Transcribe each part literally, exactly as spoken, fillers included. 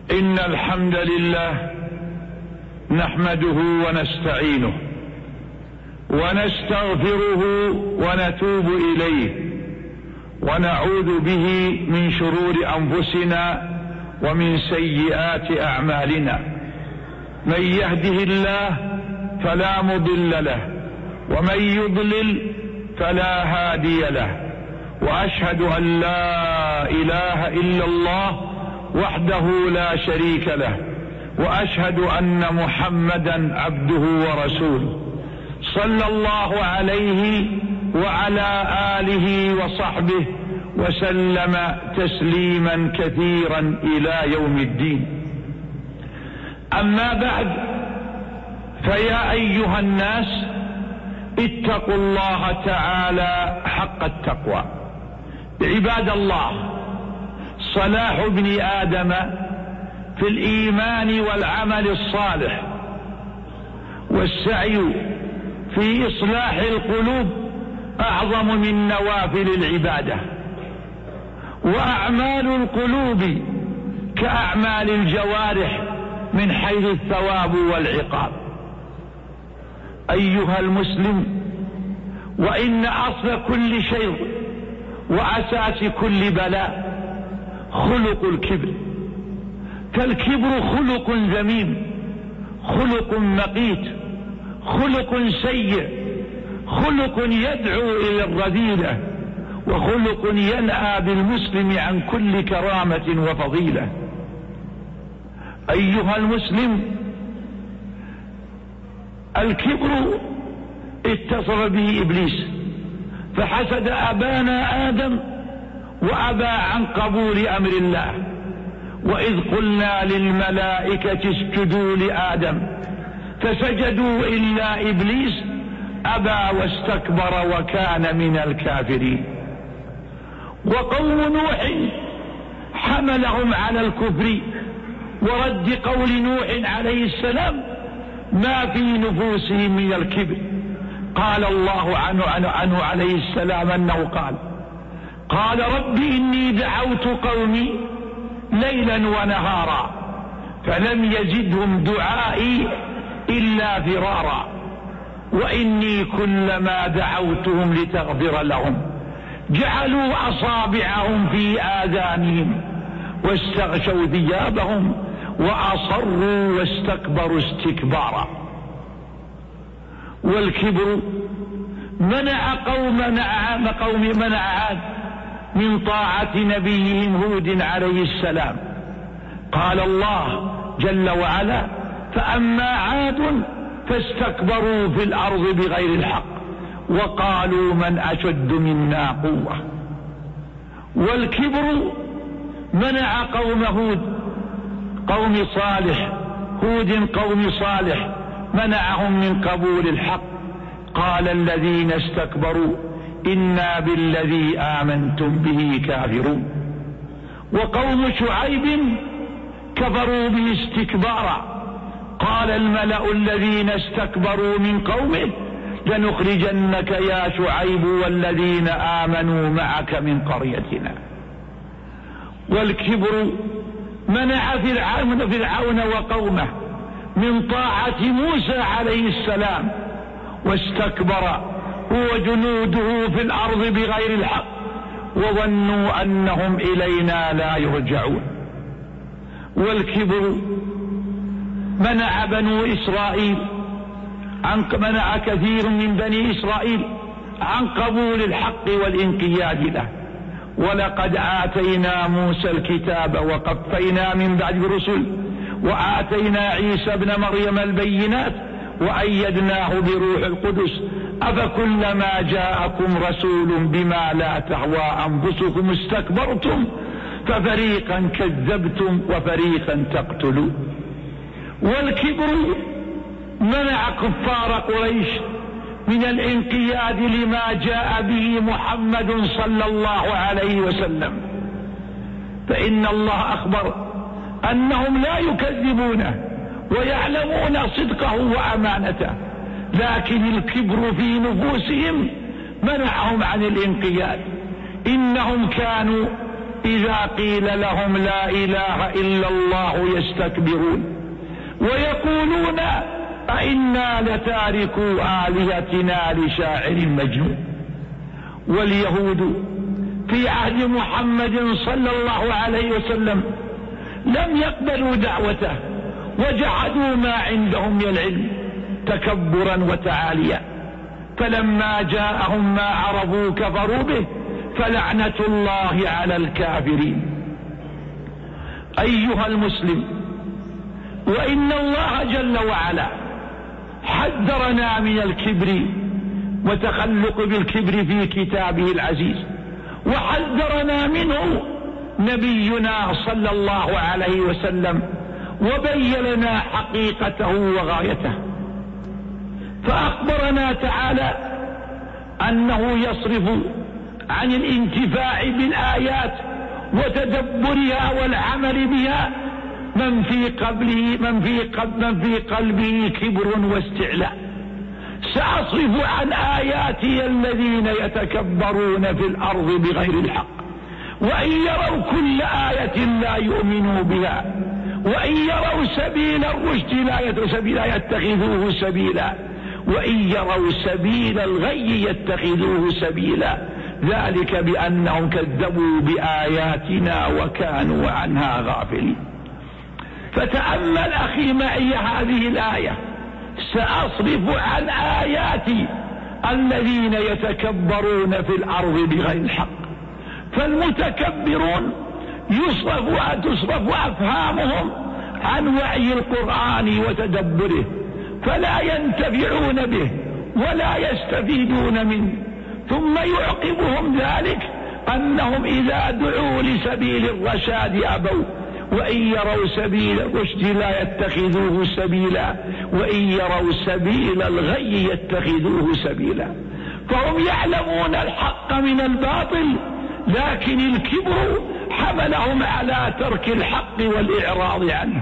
إن الحمد لله نحمده ونستعينه ونستغفره ونتوب إليه ونعوذ به من شرور أنفسنا ومن سيئات أعمالنا. من يهده الله فلا مضل له ومن يضلل فلا هادي له، وأشهد أن لا إله إلا الله وحده لا شريك له، وأشهد أن محمدا عبده ورسوله صلى الله عليه وعلى آله وصحبه وسلم تسليما كثيرا إلى يوم الدين. أما بعد، فيا أيها الناس اتقوا الله تعالى حق التقوى. عباد الله، صلاح ابن آدم في الإيمان والعمل الصالح والسعي في إصلاح القلوب أعظم من نوافل العبادة، وأعمال القلوب كأعمال الجوارح من حيث الثواب والعقاب. أيها المسلم، وإن أصل كل شيء وأساس كل بلاء خلق الكبر، فالكبر خلق ذميم، خلق مقيت، خلق سيء، خلق يدعو إلى الرذيلة، وخلق ينأى بالمسلم عن كل كرامة وفضيلة. أيها المسلم، الكبر اتصف به إبليس فحسد أبانا آدم وأبى عن قبول أمر الله. وإذ قلنا للملائكة اسجدوا لآدم فسجدوا إلا إبليس أبى واستكبر وكان من الكافرين. وقوم نوح حملهم على الكفر ورد قول نوح عليه السلام ما في نفوسهم من الكبر. قال الله عنه, عنه عليه السلام أنه قال قال رب إني دعوت قومي ليلا ونهارا فلم يزدهم دعائي إلا فرارا، وإني كلما دعوتهم لتغفر لهم جعلوا أصابعهم في آذانهم واستغشوا ثيابهم وأصروا واستكبروا استكبارا. والكبر منع قوم قوم منع عاد من طاعة نبيهم هود عليه السلام. قال الله جل وعلا فأما عاد فاستكبروا في الأرض بغير الحق وقالوا من أشد منا قوة. والكبر منع قوم هود قوم صالح هود قوم صالح منعهم من قبول الحق. قال الذين استكبروا إنا بالذي آمنتم به كافرون. وقوم شعيب كفروا به استكبارا. قال الملأ الذين استكبروا من قومه لنخرجنك يا شعيب والذين آمنوا معك من قريتنا. والكبر منع فرعون فرعون وقومه من طاعة موسى عليه السلام واستكبر هو جنوده في الأرض بغير الحق وظنوا أنهم إلينا لا يرجعون. والكبر منع بنو إسرائيل عن منع كثير من بني إسرائيل عن قبول الحق والانقياد له. ولقد آتينا موسى الكتاب وقفينا من بعد الرسل وآتينا عيسى ابن مريم البينات وأيدناه بروح القدس أفكلما جاءكم رسول بما لا تهوى أنفسكم استكبرتم ففريقا كذبتم وفريقا تقتلون. والكبر منع كفار قريش من الانقياد لما جاء به محمد صلى الله عليه وسلم، فإن الله أخبر أنهم لا يكذبونه ويعلمون صدقه وأمانته، لكن الكبر في نفوسهم منعهم عن الانقياد. إنهم كانوا إذا قيل لهم لا إله إلا الله يستكبرون ويقولون أئنا لتاركوا آلهتنا لشاعر مجنون. واليهود في عهد محمد صلى الله عليه وسلم لم يقبلوا دعوته وجحدوا ما عندهم من العلم تكبرا وتعاليا، فلما جاءهم ما عرفوا كفروا به فلعنة الله على الكافرين. أيها المسلم، وإن الله جل وعلا حذرنا من الكبر وتخلق بالكبر في كتابه العزيز، وحذرنا منه نبينا صلى الله عليه وسلم وبين لنا حقيقته وغايته. فأخبرنا تعالى أنه يصرف عن الانتفاع بالآيات وتدبرها والعمل بها من في قبله من في قلب من في قلبه كبر واستعلاء. سأصرف عن آياتي الذين يتكبرون في الأرض بغير الحق، وإن يروا كل آية لا يؤمنوا بها، وإن يروا سبيل الرشد لا يتخذوه سبيلا، وإن يروا سبيل الغي يتخذوه سبيلا، ذلك بأنهم كذبوا بآياتنا وكانوا عنها غافلين. فتأمل أخي معي هذه الآية: سأصرف عن آياتي الذين يتكبرون في الأرض بغير الحق. فالمتكبرون يصرف تصرف أفهامهم عن وعي القرآن وتدبره، فلا ينتفعون به ولا يستفيدون منه. ثم يعقبهم ذلك أنهم إذا دعوا لسبيل الرشاد أبوا، وإن يروا سبيل الرشد لا يتخذوه سبيلا، وإن يروا سبيل الغي يتخذوه سبيلا. فهم يعلمون الحق من الباطل، لكن الكبر حملهم على ترك الحق والإعراض عنه.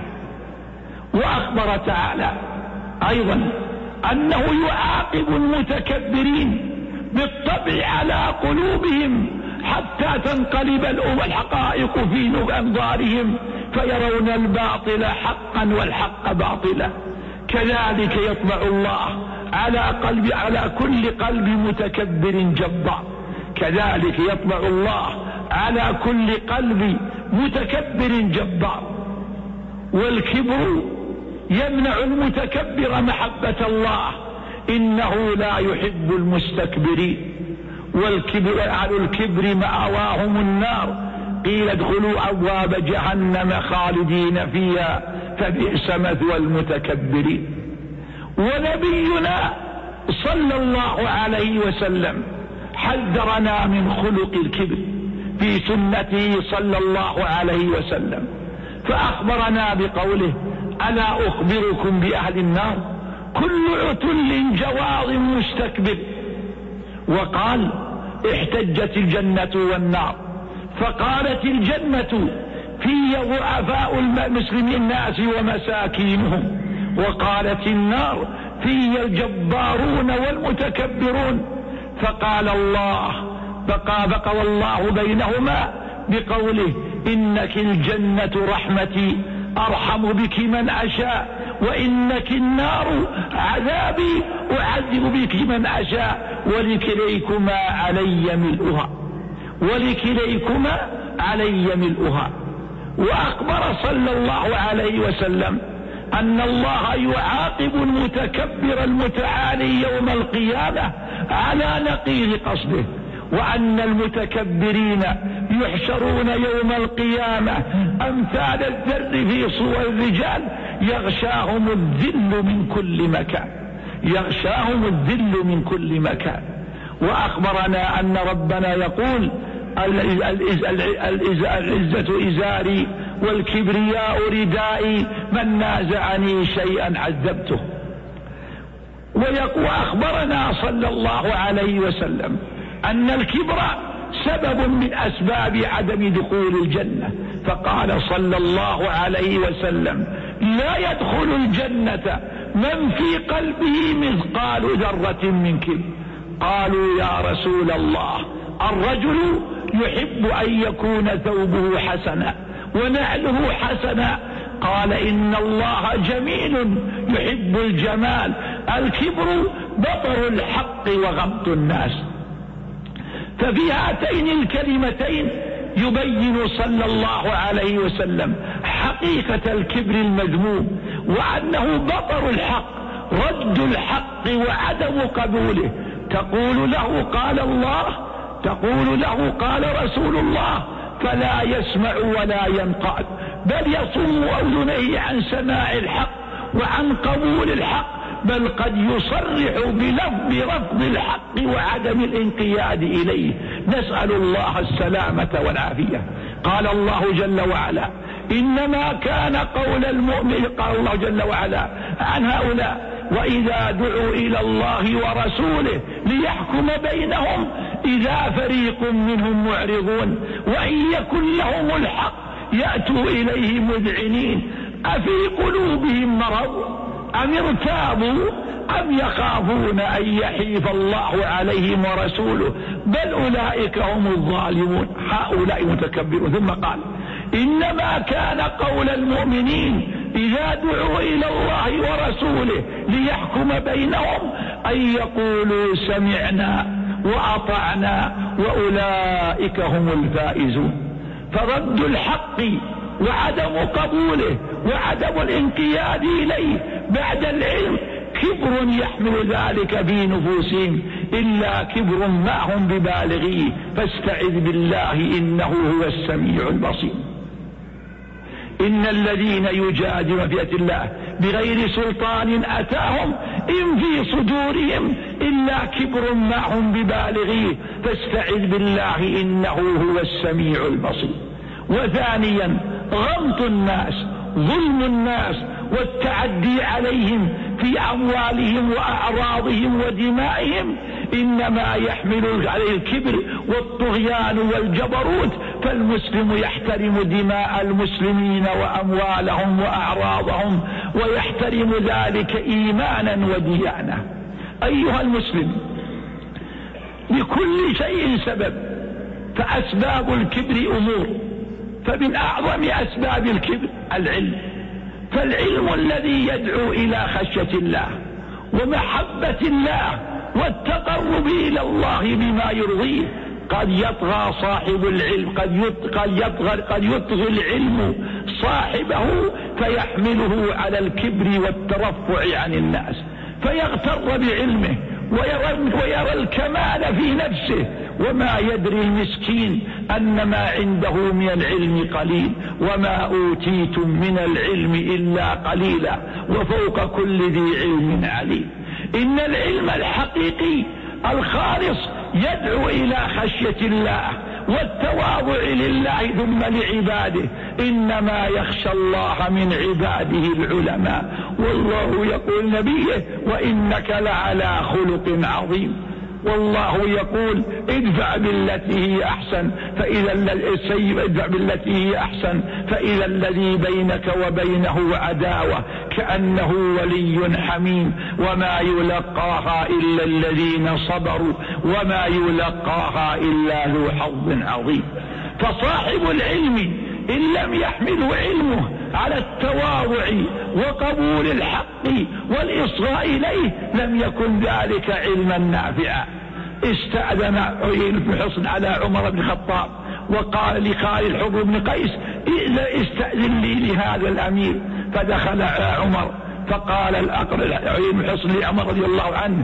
وأخبر تعالى أيضا أنه يعاقب المتكبرين بالطبع على قلوبهم حتى تنقلب الحقائق في أنظارهم فيرون الباطل حقا والحق باطلا. كذلك يطبع الله على قلب على كل قلب متكبر جبار، كذلك يطبع الله على كل قلب متكبر جبار. والكبر يمنع المتكبر محبة الله، إنه لا يحب المستكبرين. والكبر أهل الكبر مأواهم النار، قيل ادخلوا أبواب جهنم خالدين فيها فبئس مثوى المتكبرين. ونبينا صلى الله عليه وسلم حذرنا من خلق الكبر في سنته صلى الله عليه وسلم، فأخبرنا بقوله: ألا أخبركم بأهل النار كل عتل جواظ مستكبر. وقال: احتجت الجنة والنار، فقالت الجنة: في ضعفاء المسلمين الناس ومساكينهم، وقالت النار: في الجبارون والمتكبرون. فقال الله بقى بقى الله بينهما بقوله: إنك الجنة رحمتي أرحم بك من أشاء، وإنك النار عذابي أعذب بك من أشاء، ولكليكما علي ملؤها ولكليكما علي ملؤها. وأخبر صلى الله عليه وسلم أن الله يعاقب المتكبر المتعالي يوم القيامة على نقيض قصده، وأن المتكبرين يحشرون يوم القيامة أمثال الذر في صور الرجال يغشاهم الذل من كل مكان يغشاهم الذل من كل مكان. وأخبرنا أن ربنا يقول: العزة إزاري والكبرياء ردائي، من نازعني شيئا عذبته. وأخبرنا صلى الله عليه وسلم أن الكبر سبب من أسباب عدم دخول الجنة، فقال صلى الله عليه وسلم: لا يدخل الجنة من في قلبه مثقال ذرة من كبر. قالوا: يا رسول الله، الرجل يحب أن يكون ثوبه حسنا ونعله حسنا. قال إن الله جميل يحب الجمال. الكبر بطر الحق وغمط الناس. ففي هاتين الكلمتين يبين صلى الله عليه وسلم حقيقة الكبر المذموم، وأنه بطر الحق، رد الحق وعدم قبوله. تقول له قال الله، تقول له قال رسول الله، فلا يسمع ولا ينقاد، بل يصم أذنيه عن سماع الحق وعن قبول الحق، بل قد يصرح بلفظ رفض الحق وعدم الانقياد إليه. نسأل الله السلامة والعافية. قال الله جل وعلا إنما كان قول المؤمن، قال الله جل وعلا عن هؤلاء وإذا دعوا إلى الله ورسوله ليحكم بينهم إذا فريق منهم معرضون وإن يكن لهم الحق يأتوا إليه مذعنين أفي قلوبهم مرض أم ارتابوا أم يخافون أن يحيف الله عليهم ورسوله بل أولئك هم الظالمون. هؤلاء متكبرون. ثم قال إنما كان قول المؤمنين إذا دعوا إلى الله ورسوله ليحكم بينهم أن يقولوا سمعنا وأطعنا وأولئك هم الفائزون. فرد الحق وعدم قبوله وعدم الانقياد إليه بعد العلم كبر يحمل ذلك في نفوسهم، إلا كبر ما هم ببالغيه، فاستعذ بالله إنه هو السميع البصير. إن الذين يجادلون في آيات الله بغير سلطان أتاهم إن في صدورهم إلا كبر ما هم ببالغيه، فاستعذ بالله إنه هو السميع البصير. وثانيا غمط الناس، ظلم الناس والتعدي عليهم في أموالهم وأعراضهم ودمائهم إنما يحمل عليه الكبر والطغيان والجبروت. فالمسلم يحترم دماء المسلمين وأموالهم وأعراضهم ويحترم ذلك إيمانا وديانة. أيها المسلم، لكل شيء سبب، فأسباب الكبر أمور، فمن أعظم أسباب الكبر العلم. فالعلم الذي يدعو إلى خشية الله ومحبة الله والتقرب إلى الله بما يرضيه. قد يطغى صاحب العلم، قد يطغى, قد يطغى العلم صاحبه فيحمله على الكبر والترفع عن الناس، فيغتر بعلمه ويرى, ويرى الكمال في نفسه، وما يدري المسكين أن ما عنده من العلم قليل، وما أوتيتم من العلم إلا قليلا وفوق كل ذي علم عليم. إن العلم الحقيقي الخالص يدعو إلى خشية الله والتواضع لله ثم لعباده. إنما يخشى الله من عباده العلماء. والله يقول نبيه وإنك لعلى خلق عظيم. والله يقول ادفع بالتي هي أحسن فإذا السيء ادفع بالتي هي أحسن فإذا الذي بينك وبينه عداوة كأنه ولي حميم. وما يلقاها إلا الذين صبروا وما يلقاها إلا ذو حظ عظيم. فصاحب العلم إن لم يحمله علمه على التواضع وقبول الحق والإصغاء إليه لم يكن ذلك علما نافعا. استأذن عيينة بن حصن على عمر بن الخطاب وقال لخالد الحر بن قيس استأذن لي لهذا الأمير. فدخل على عمر فقال عيينة بن حصن لعمر رضي الله عنه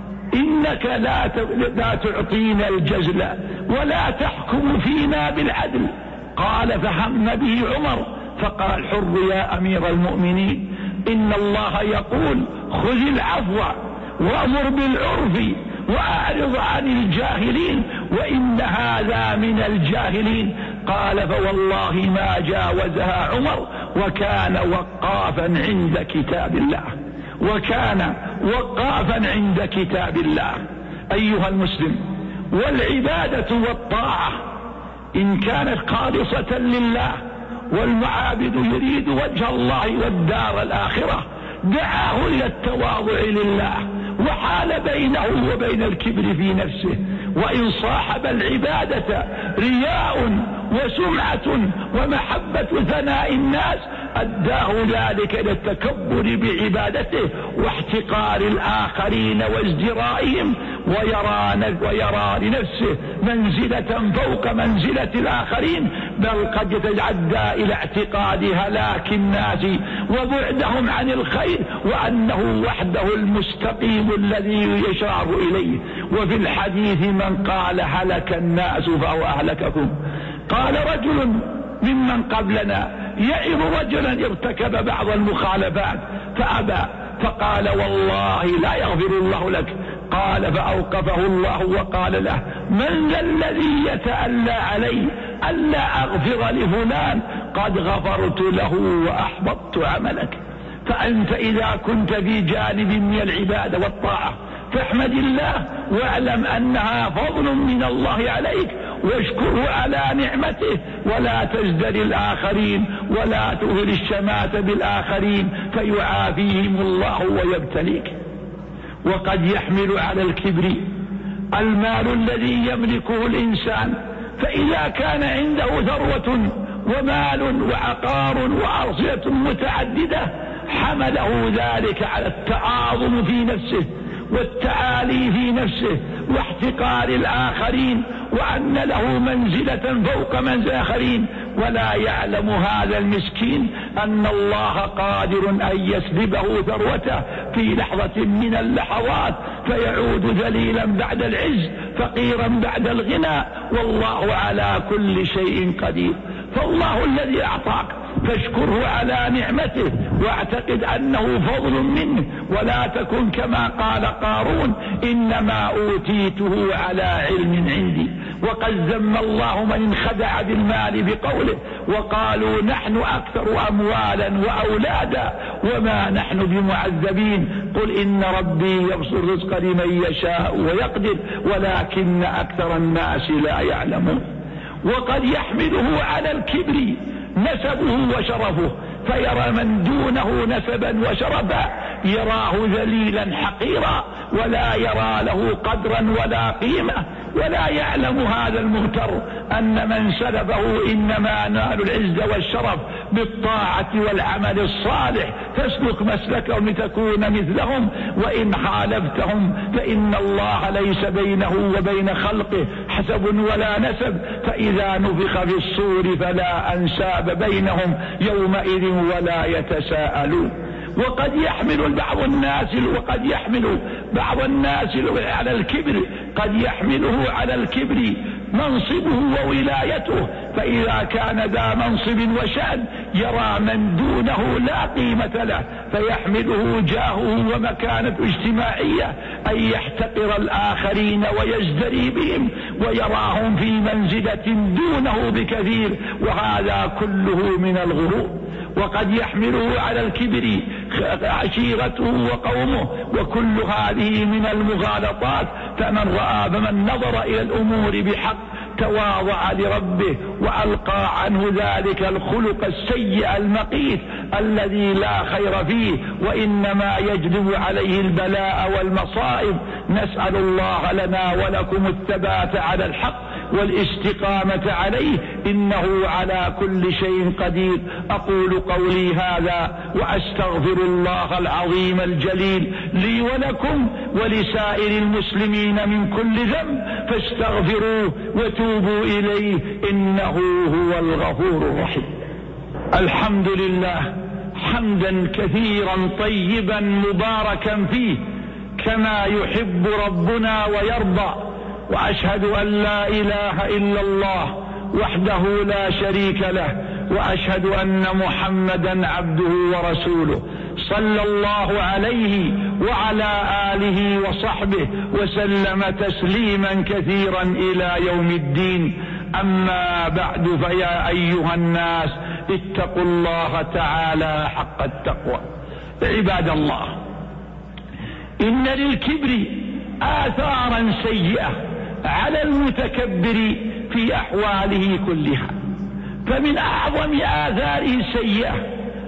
إنك لا لا تعطينا الجزل ولا تحكم فينا بالعدل. قال فهم به عمر فقال الحر يا أمير المؤمنين إن الله يقول خذ العفو وأمر بالعرف وأعرض عن الجاهلين وإن هذا من الجاهلين. قال فوالله ما جاوزها عمر وكان وقافا عند كتاب الله وكان وقافا عند كتاب الله. أيها المسلم، والعبادة والطاعة إن كانت خالصة لله والمعابد يريد وجه الله والدار الآخرة دعاه إلى التواضع لله وحال بينه وبين الكبر في نفسه وإن صاحب العبادة رياء وسمعة ومحبة ثناء الناس أداه ذلك إلى التكبر بعبادته واحتقار الآخرين وازدرائهم، ويرى, ويرى لنفسه منزلة فوق منزلة الآخرين، بل قد يتعدى إلى اعتقاد هلاك الناس وبعدهم عن الخير، وأنه وحده المستقيم الذي يشار إليه. وفي الحديث من قال هلك الناس فهو أهلككم. قال رجل ممن قبلنا يعظ رجلا ارتكب بعض المخالفات فأبى، فقال والله لا يغفر الله لك. قال فأوقفه الله وقال له من ذا الذي يتألى علي ألا أغفر لفلان؟ قد غفرت له وأحبطت عملك. فأنت إذا كنت في جانب من العبادة والطاعة فاحمد الله واعلم أنها فضل من الله عليك، واشكره على نعمته، ولا تزدري الآخرين ولا تظهر الشماتة بالآخرين فيعافيهم الله ويبتليك. وقد يحمل على الكبر المال الذي يملكه الإنسان، فإذا كان عنده ثروة ومال وعقار وأرصدة متعددة حمله ذلك على التعاظم في نفسه والتعالي في نفسه واحتقار الآخرين، وأن له منزلة فوق منزل الآخرين، ولا يعلم هذا المسكين أن الله قادر أن يسلبه ثروته في لحظة من اللحظات فيعود ذليلا بعد العز فقيرا بعد الغنى، والله على كل شيء قدير. فالله الذي أعطاك فاشكره على نعمته واعتقد أنه فضل منه، ولا تكن كما قال قارون إنما أوتيته على علم عندي. وقد ذم الله من انخدع بالمال بقوله وقالوا نحن أكثر أموالا وأولادا وما نحن بمعذبين قل إن ربي يبسط الرزق لمن يشاء ويقدر ولكن أكثر الناس لا يعلمون. وقد يحمله على الكبر نسبه وشرفه، فيرى من دونه نسبا وشرفا يراه ذليلا حقيرا ولا يرى له قدرا ولا قيمة، ولا يعلم هذا المغتر أن من سلبه إنما نال العز والشرف بالطاعة والعمل الصالح، فاسلك مسلكهم لتكون مثلهم، وإن خالفتهم فإن الله ليس بينه وبين خلقه حسب ولا نسب، فإذا نفخ في الصور فلا أنساب بينهم يومئذ ولا يتساءلون. وقد يحمل بعض الناس وقد يحمل بعض الناس على الكبر قد يحمله على الكبر منصبه وولايته، فإذا كان ذا منصب وشأن يرى من دونه لا قيمة له فيحمله جاهه ومكانة اجتماعية أن يحتقر الآخرين ويزدري بهم ويراهم في منزلة دونه بكثير، وهذا كله من الغرور. وقد يحمله على الكبر عشيرته وقومه، وكل هذه من المغالطات. فمن رأى فمن نظر إلى الأمور بحق تواضع لربه وألقى عنه ذلك الخلق السيء المقيت الذي لا خير فيه وإنما يجلب عليه البلاء والمصائب. نسأل الله لنا ولكم الثبات على الحق والاستقامة عليه إنه على كل شيء قدير. أقول قولي هذا وأستغفر الله العظيم الجليل لي ولكم ولسائر المسلمين من كل ذنب فاستغفروه وتوبوا إليه إنه هو الغفور الرحيم. الحمد لله حمدا كثيرا طيبا مباركا فيه كما يحب ربنا ويرضى، وأشهد أن لا إله إلا الله وحده لا شريك له، وأشهد أن محمدا عبده ورسوله صلى الله عليه وعلى آله وصحبه وسلم تسليما كثيرا إلى يوم الدين. أما بعد، فيا أيها الناس اتقوا الله تعالى حق التقوى. عباد الله، إن للكبر آثارا سيئة على المتكبر في أحواله كلها، فمن أعظم آثاره السيئة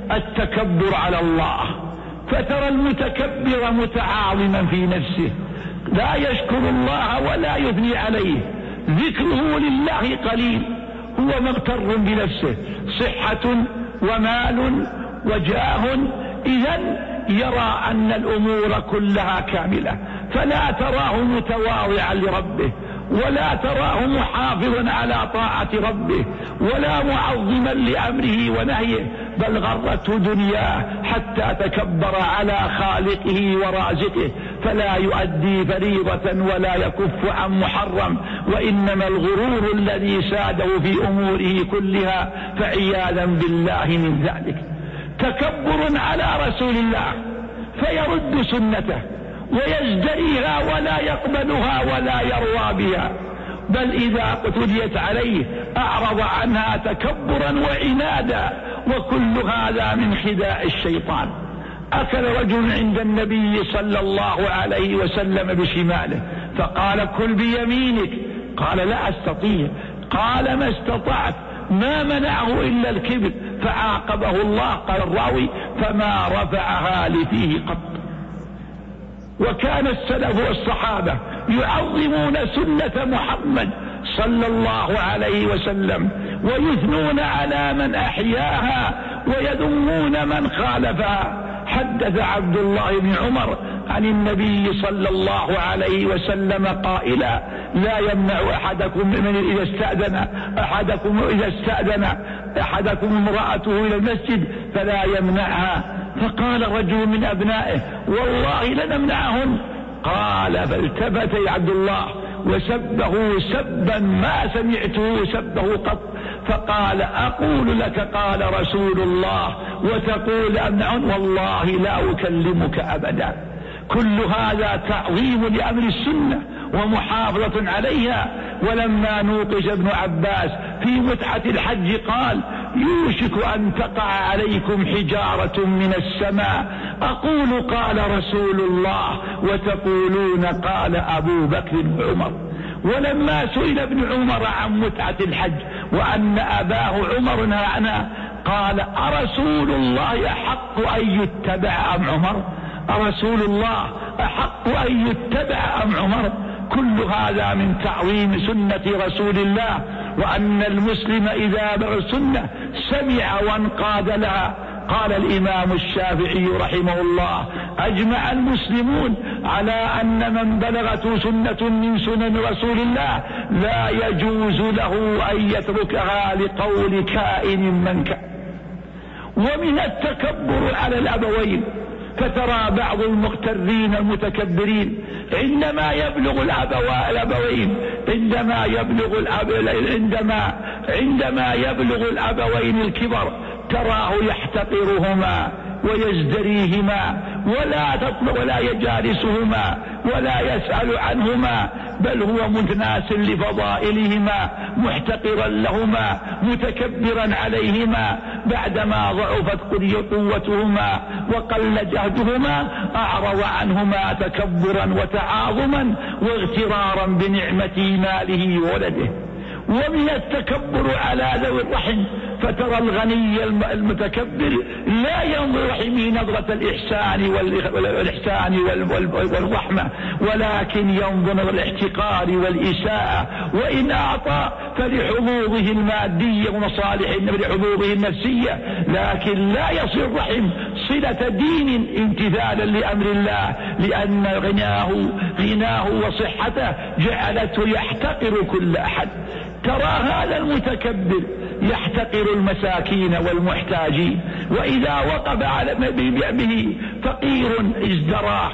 التكبر على الله، فترى المتكبر متعاظما في نفسه لا يشكر الله ولا يثني عليه، ذكره لله قليل، هو مغتر بنفسه، صحة ومال وجاه، إذن يرى أن الأمور كلها كاملة، فلا تراه متواضعا لربه، ولا تراه محافظا على طاعة ربه، ولا معظما لأمره ونهيه، بل غرته دنياه حتى تكبر على خالقه ورازقه، فلا يؤدي فريضة ولا يكف عن محرم، وإنما الغرور الذي ساده في أموره كلها، فعياذا بالله من ذلك. تكبر على رسول الله فيرد سنته ويزدريها ولا يقبلها ولا يروى بها، بل إذا اقتديت عليه أعرض عنها تكبرا وعنادا، وكل هذا من خداع الشيطان. أكل رجل عند النبي صلى الله عليه وسلم بشماله، فقال كل بيمينك، قال لا أستطيع، قال ما استطعت، ما منعه إلا الكبر، فعاقبه الله. قال الراوي فما رفعها لفيه قط. وكان السلف والصحابة يعظمون سنة محمد صلى الله عليه وسلم، ويثنون على من أحياها ويذمون من خالفها. حدث عبد الله بن عمر عن النبي صلى الله عليه وسلم قائلا لا يمنع أحدكم من إذا استأذن أحدكم إذا استأذن أحدكم امرأته إلى المسجد فلا يمنعها. فقال رجل من أبنائه والله لنمنعهن. قال فالتفت يا عبد الله وسبه سبا ما سمعته سبه قط، فقال أقول لك قال رسول الله وتقول أمنعهن، والله لا أكلمك أبدا. كل هذا تعظيم لأمر السنة ومحافظة عليها. ولما نوقش ابن عباس في متعة الحج قال يوشك أن تقع عليكم حجارة من السماء، أقول قال رسول الله وتقولون قال أبو بكر وعمر. ولما سئل ابن عمر عن متعة الحج وأن أباه عمر نهى عنها قال أرسول الله أحق أن يتبع أم عمر؟ أرسول الله أحق أن يتبع أم عمر؟ كل هذا من تعظيم سنة رسول الله، وأن المسلم إذا بلغ السنة سمع وانقاد لها. قال الإمام الشافعي رحمه الله أجمع المسلمون على أن من بلغته سنة من سنن رسول الله لا يجوز له أن يتركها لقول كائن من كان. ومن التكبر على الأبوين، فترى بعض المغترين المتكبرين عندما يبلغ الأبوين عندما يبلغ الأب عندما عندما يبلغ الأبوين الكبر تراه يحتقرهما ويزدريهما ولا تطلق ولا يجالسهما ولا يسأل عنهما، بل هو متناس لفضائلهما محتقرا لهما متكبرا عليهما. بعدما ضعفت قوتهما وقل جهدهما أعرض عنهما تكبرا وتعاظما واغترارا بنعمة ماله وولده. ومن التكبر على ذوي الرحم، فترى الغني المتكبر لا ينظر رحمه نظرة الإحسان والإحسان والرحمة، ولكن ينظر الاحتقار والإساءة، وإن أعطى فلحظوظه المادية ومصالح لحظوظه النفسية، لكن لا يصل الرحم صلة دين امتثالا لأمر الله، لأن غناه غناه وصحته جعلته يحتقر كل أحد. ترى هذا المتكبر يحتقر المساكين والمحتاجين، وإذا وقف على به فقير ازدراه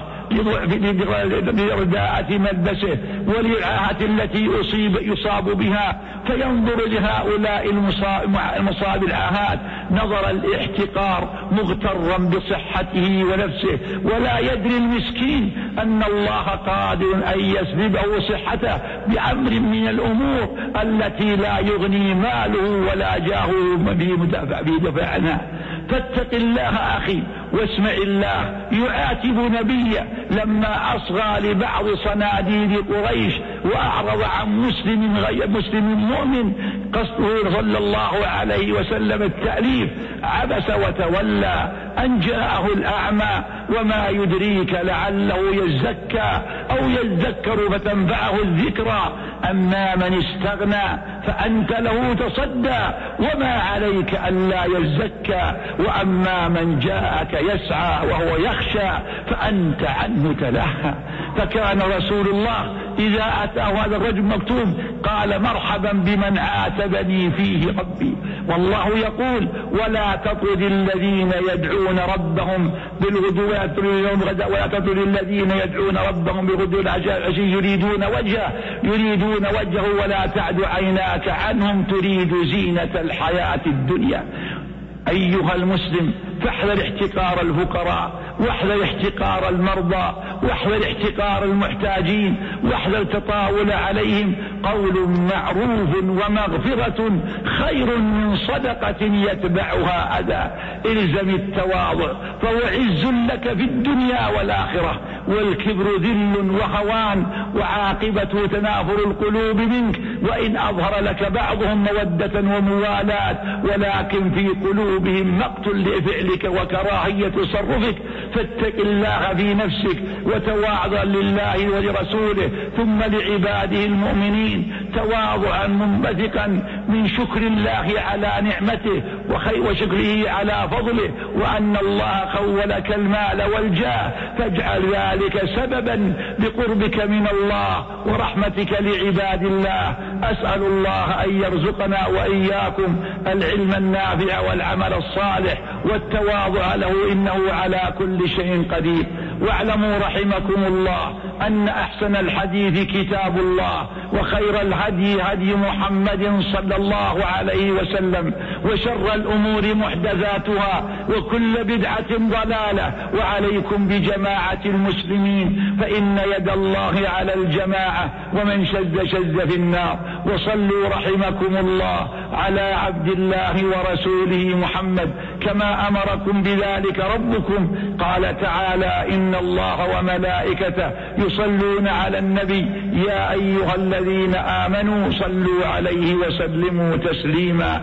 لرداءة ملبسه وللعاهة التي أصيب يصاب بها، فينظر لهؤلاء المصاب العاهات نظر الاحتقار مغترا بصحته ونفسه، ولا يدري المسكين أن الله قادر أن يسلبه صحته بأمر من الأمور التي لا يغني ماله ولا جاهه بدفع عنها. فاتق الله أخي واسمع الله يعاتب نبيه لما أصغى لبعض صناديد قريش وأعرض عن مسلم غير مسلم مؤمن، قصده صلى الله عليه وسلم التأليف: عبس وتولى أن جاءه الأعمى وما يدريك لعله يزكى أو يذكر فتنفعه الذكرى. أما من استغنى فأنت له تصدى وما عليك ألا يزكى، وأما من جاءك يسعى وهو يخشى فأنت عنه تلهى. فكان رسول الله إذا أتاه هذا الرجل مكتوب قال: مرحبا بمن عاتبني فيه ربي. والله يقول: ولا تطرد الذين يدعون ربهم بالغدو ولا تطرد الذين يدعون ربهم بالغدو والعشي يريدون وجهه يريدون وجهه ولا تعد عيناك عنهم تريد زينة الحياة الدنيا. أيها المسلم، فاحذر احتقار الفقراء، واحذر احتقار المرضى، واحذر احتقار المحتاجين، واحذر التطاول عليهم. قول معروف ومغفرة خير من صدقة يتبعها أذى. الزم التواضع فهو عز لك في الدنيا والآخرة، والكبر ذل وهوان وعاقبته تنافر القلوب منك، وإن أظهر لك بعضهم مودة وموالاة ولكن في قلوبهم مقت لفعلك وكراهية تصرفك. فاتق الله في نفسك وتواضع لله ولرسوله ثم لعباده المؤمنين تواضعا منبثقا من شكر الله على نعمته وشكره على فضله، وأن الله خولك المال والجاه، فاجعل ذلك سببا لقربك من الله ورحمتك لعباد الله. أسأل الله أن يرزقنا وإياكم العلم النافع والعمل الصالح والتواضع له، إنه على كل شيء قدير. واعلموا رحمكم الله أن أحسن الحديث كتاب الله، وخير الهدي هدي محمد صلى الله عليه وسلم، وشر الأمور محدثاتها وكل بدعة ضلالة. وعليكم بجماعة المسلمين فإن يد الله على الجماعة، ومن شذ شذ في النار. وصلوا رحمكم الله على عبد الله ورسوله محمد كما أمركم بذلك ربكم. قال تعالى: إن الله وملائكته يصلون على النبي يا أيها الذين آمنوا صلوا عليه وسلموا تسليما.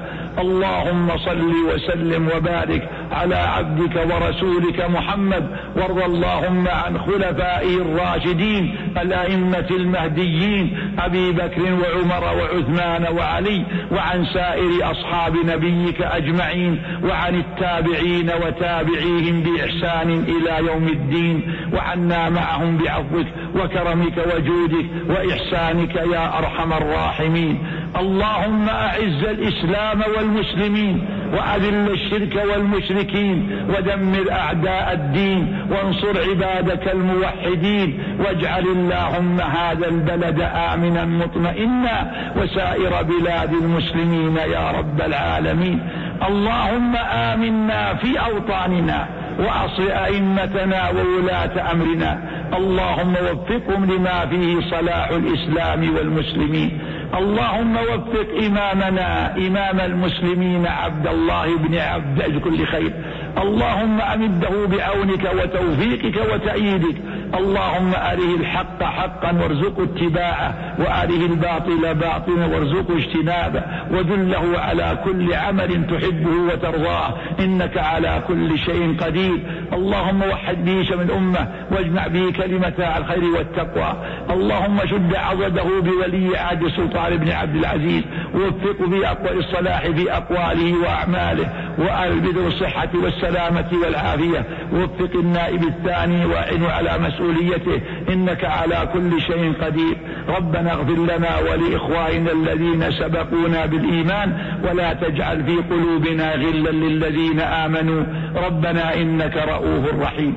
اللهم صل وسلم وبارك على عبدك ورسولك محمد، وارض اللهم عن خلفائه الراشدين الأئمة المهديين أبي بكر وعمر وعثمان وعلي، وعن سائر أصحاب نبيك أجمعين، وعن التابعين وتابعيهم بإحسان إلى يوم الدين، وعنا معهم بعفوك وكرمك وجودك وإحسانك يا أرحم الراحمين. اللهم أعز الإسلام والمسلمين، وأذل الشرك والمشركين، ودمر أعداء الدين، وانصر عبادك الموحدين، واجعل اللهم هذا البلد آمنا مطمئنا وسائر بلاد المسلمين يا رب العالمين. اللهم آمنا في أوطاننا وأصل أئمتنا وولاة أمرنا، اللهم وفقهم لما فيه صلاح الإسلام والمسلمين. اللهم وفق إمامنا إمام المسلمين عبد الله بن عبد كل خير، اللهم أمده بعونك وتوفيقك وتأييدك. اللهم أره الحق حقا وارزقه اتباعه، وأره الباطل باطلا وارزقه اجتنابه، ودله على كل عمل تحبه وترضاه، إنك على كل شيء قدير. اللهم وحد به شمل الأمة واجمع به كلمتها الخير والتقوى. اللهم شد عضده بولي عهد سلطان بن عبد العزيز، ووفقه بأقوال الصلاح في أقواله وأعماله، وألبده الصحة والسلامة والعافية. ووفق النائب الثاني وأعنه على مسؤوليته، إنك على كل شيء قدير. ربنا اغفر لنا ولإخواننا الذين سبقونا بالإيمان، ولا تجعل في قلوبنا غلا للذين آمنوا ربنا إنك رؤوف رحيم.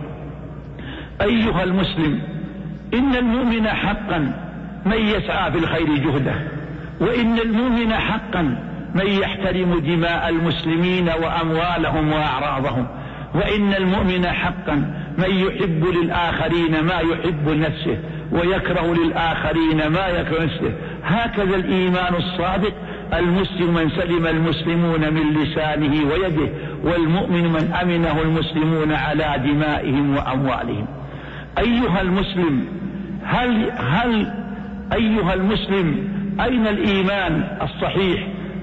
أيها المسلم، إن المؤمن حقا من يسعى في الخير جهده، وإن المؤمن حقا من يحترم دماء المسلمين وأموالهم وأعراضهم، وإن المؤمن حقا من يحب للآخرين ما يحب لنفسه، ويكره للآخرين ما يكره نفسه. هكذا الإيمان الصادق. المسلم من سلم المسلمون من لسانه ويده، والمؤمن من أمنه المسلمون على دمائهم وأموالهم. أيها المسلم، هل هل أيها المسلم، أين الإيمان الصحيح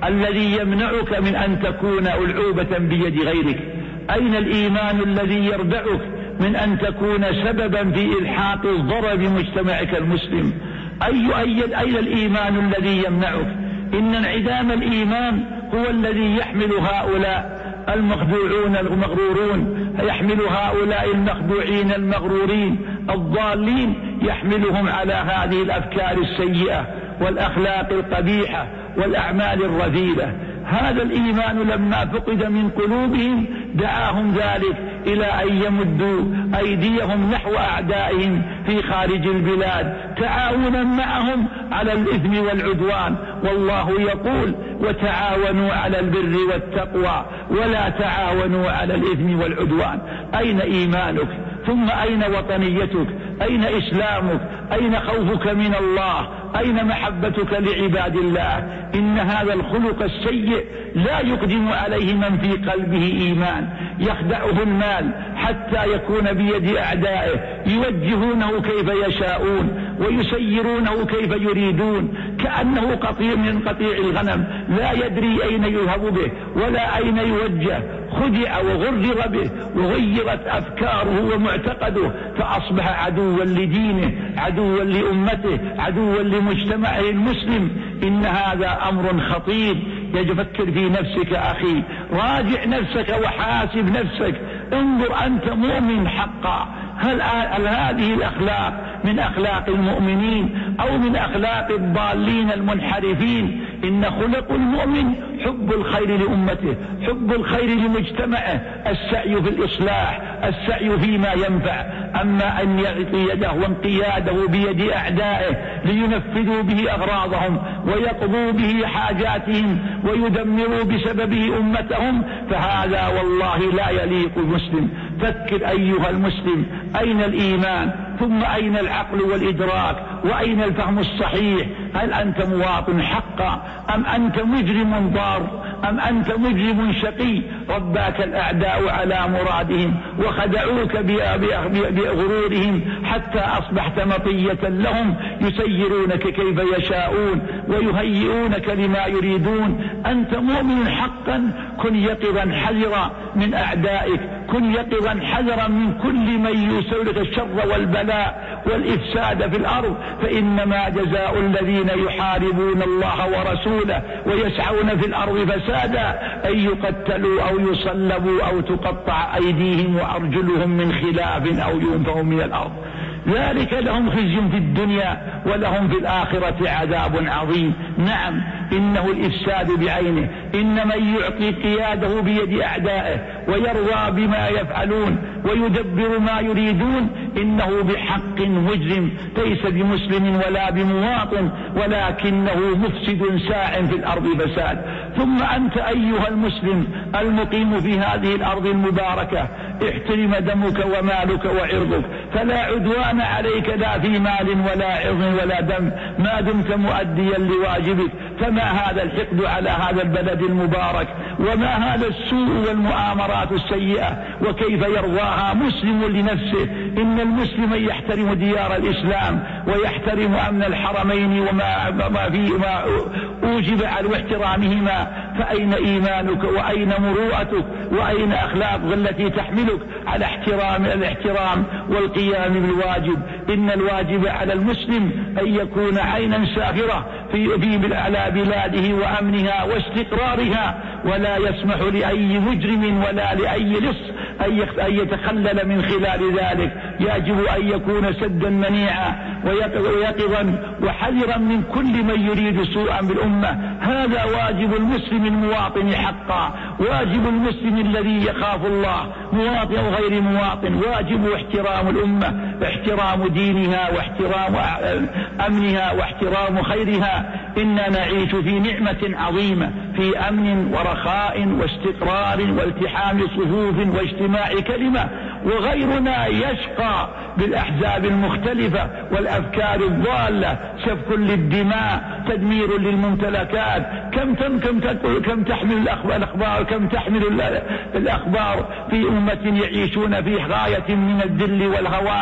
الذي يمنعك من أن تكون ألعوبة بيد غيرك؟ أين الإيمان الذي يردعك من أن تكون سببا في إلحاق الضرر بمجتمعك المسلم؟ أي أي أين الإيمان الذي يمنعك؟ إن انعدام الإيمان هو الذي يحمل هؤلاء المخدوعون المغرورون، يحمل هؤلاء المخدوعين المغرورين الضالين، يحملهم على هذه الأفكار السيئة والأخلاق القبيحة والأعمال الرذيلة. هذا الإيمان لما فقد من قلوبهم دعاهم ذلك إلى أن يمدوا أيديهم نحو أعدائهم في خارج البلاد تعاونا معهم على الإثم والعدوان. والله يقول: وتعاونوا على البر والتقوى ولا تعاونوا على الإثم والعدوان. أين إيمانك؟ ثم أين وطنيتك؟ أين إسلامك؟ أين خوفك من الله؟ أين محبتك لعباد الله؟ إن هذا الخلق السيء لا يقدم عليه من في قلبه إيمان، يخدعه المال حتى يكون بيد أعدائه، يوجهونه كيف يشاءون ويسيرونه كيف يريدون، كأنه قطيع من قطيع الغنم لا يدري أين يذهب به ولا أين يوجه. خدع وغرر به وغيرت أفكاره ومعتقده، فأصبح عدوا لدينه، عدوا لأمته، عدوا لمجتمعه المسلم. إن هذا أمر خطير. يفكر في نفسك أخي، راجع نفسك وحاسب نفسك، انظر أنت مؤمن حقا، هل, هل هذه الأخلاق من أخلاق المؤمنين أو من أخلاق الضالين المنحرفين؟ إن خلق المؤمن حب الخير لأمته، حب الخير لمجتمعه، السعي في الإصلاح، السعي فيما ينفع. أما أن يعطي يده وانقياده بيد أعدائه لينفذوا به أغراضهم ويقضوا به حاجاتهم ويدمروا بسببه أمتهم، فهذا والله لا يليق بمسلم. فكر أيها المسلم، أين الإيمان؟ ثم أين العقل والإدراك؟ وأين الفهم الصحيح؟ هل أنت مواطن حقا أم أنت مجرم ضار؟ أم أنت مجرم شقي رباك الأعداء على مرادهم وخدعوك بغرورهم حتى أصبحت مطية لهم، يسيرونك كيف يشاءون ويهيئونك لما يريدون. أنت مؤمن حقا، كن يقظا حذرا من أعدائك، كن يقظا حذرا من كل من يسولك الشر والبلاء والإفساد في الأرض، فإنما جزاء الذين يحاربون الله ورسوله ويسعون في الأرض فسادا أن يقتلوا أو يصلبوا أو تقطع أيديهم وأرجلهم من خلاف أو ينفوا من الأرض. ذلك لهم خزي في الدنيا ولهم في الآخرة عذاب عظيم. نعم، إنه الإفساد بعينه. إن من يعطي قياده بيد أعدائه ويرضى بما يفعلون ويدبر ما يريدون، إنه بحق مجرم، ليس بمسلم ولا بمواطن، ولكنه مفسد ساع في الأرض فساد. ثم أنت أيها المسلم المقيم في هذه الأرض المباركة، احترم دمك ومالك وعرضك، فلا عدوان عليك لا في مال ولا عرض ولا دم ما دمت مؤديا لواجبك. فما هذا الحقد على هذا البلد المبارك؟ وما هذا السوء والمؤامرات السيئة؟ وكيف يرضاها مسلم لنفسه؟ إن المسلم يحترم ديار الإسلام ويحترم أمن الحرمين وما ما فيه ما أوجب على احترامهما. فأين إيمانك وأين مروءتك وأين أخلاقك التي تحملك على احترام الاحترام والقيام بالواجب؟ إن الواجب على المسلم أن يكون عينا ساهرة في, في على بلاده وأمنها واستقرارها، ولا يسمح لأي مجرم ولا لأي لص أن يتخلل من خلال ذلك. يجب أن يكون سدا منيعا ويقظا وحذرا من كل من يريد سوءا بالأمة. هذا واجب المسلم المواطن حقا، واجب المسلم الذي يخاف الله مواطن أو غير مواطن. واجب احترام الأمة، احترام دينها واحترام أمنها واحترام خيرها. إننا نعيش في نعمة عظيمة، في أمن ورخاء واستقرار والتحام صفوف واجتماع كلمة، وغيرنا يشقى بالأحزاب المختلفة والأفكار الضالة، سفك للدماء، تدمير للممتلكات. كم كم كم كم تحمل الأخبار كم تحمل الأخبار في أمة يعيشون في غاية من الذل والهوان،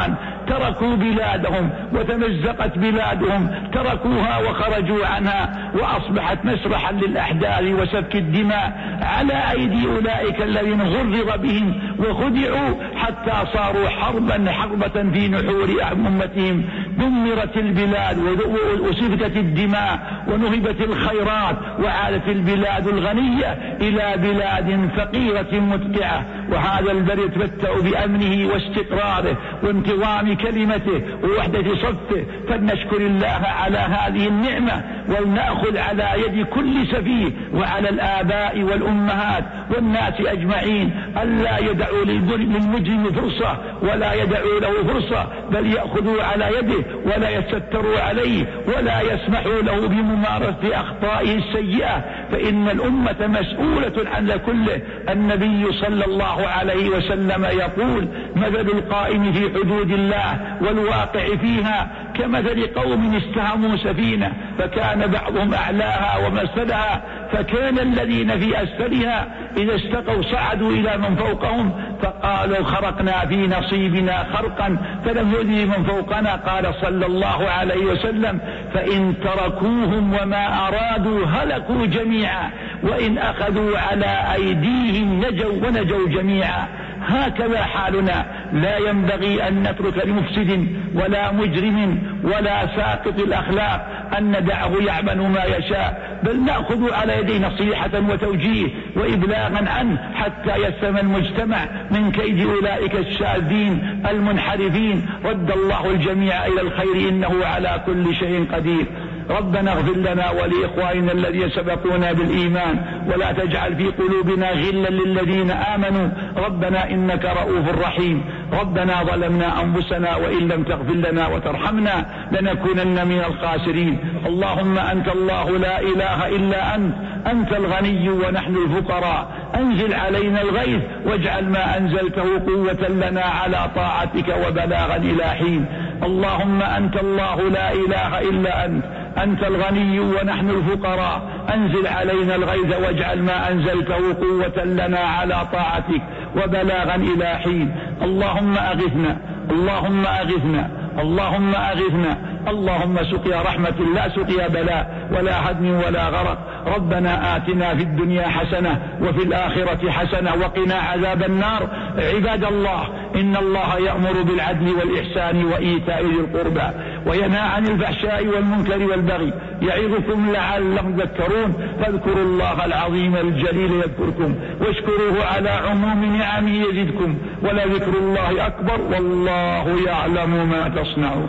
تركوا بلادهم وتمزقت بلادهم، تركوها وخرجوا عنها وأصبحت مسرحا للأحداث وسفك الدماء على أيدي أولئك الذين غرض بهم وخدعوا حتى صاروا حربا حربة في نحور أمتهم. دمرت البلاد وسفكت الدماء ونهبت الخيرات، وعادت البلاد الغنية إلى بلاد فقيرة مدقعة، وهذا البلد يتمتع بأمنه واستقراره وانتظام كلمته ووحدة صفه. فلنشكر الله على هذه النعمة، ولنأخذ على يد كل سفيه وعلى الآباء والأمهات والناس أجمعين ألا يدعوا للمجرم فرصة ولا يدعوا له فرصة، بل يأخذوا على يده ولا يستروا عليه ولا يسمحوا له بممارسة أخطائه السيئة، فإن الأمة مسؤولة عن كله. النبي صلى الله عليه وسلم يقول: مثل القائم في حدود الله والواقع فيها كمثل قوم استهموا سفينة فكان بعضهم أعلاها ومسفلها، فكان الذين في أسفلها إذا استقوا صعدوا إلى من فوقهم فقالوا: خرقنا في نصيبنا خرقا فلم يؤذي من فوقنا. قال صلى الله عليه وسلم: فإن تركوهم وما أرادوا هلكوا جميعا، وإن أخذوا على أيديهم نجوا ونجوا جميعا. هكذا حالنا، لا ينبغي أن نترك لمفسد ولا مجرم ولا ساقط الأخلاق أن ندعه يعمل ما يشاء، بل نأخذ على يديه نصيحة وتوجيه وإبلاغا عنه حتى يسلم المجتمع من كيد أولئك الشاذين المنحرفين. رد الله الجميع إلى الخير إنه على كل شيء قدير. ربنا اغفر لنا ولإخواننا الذين سبقونا بالإيمان، ولا تجعل في قلوبنا غلا للذين آمنوا ربنا إنك رؤوف رحيم. ربنا ظلمنا أنفسنا وإن لم تغفر لنا وترحمنا لنكونن من الخاسرين. اللهم أنت الله لا إله إلا أنت، أنت الغني ونحن الفقراء، أنزل علينا الغيث واجعل ما أنزلته قوة لنا على طاعتك وبلاغا إلى حين. اللهم أنت الله لا إله إلا أنت، أنت الغني ونحن الفقراء، أنزل علينا الغيث واجعل ما أنزلته قوة لنا على طاعتك وبلاغا إلى حين. اللهم أغثنا، اللهم أغثنا، اللهم أغثنا، اللهم سقيا رحمة لا سقيا بلاء ولا هدم ولا غرق. ربنا آتنا في الدنيا حسنة وفي الآخرة حسنة وقنا عذاب النار. عباد الله، إن الله يأمر بالعدل والإحسان وإيتاء ذي القربى وينهى عن الفحشاء والمنكر والبغي، يعظكم لعلكم تذكرون. فاذكروا الله العظيم الجليل يذكركم، واشكروه على عموم نعمه يزدكم، ولذكر الله أكبر والله يعلم ما تصنعون.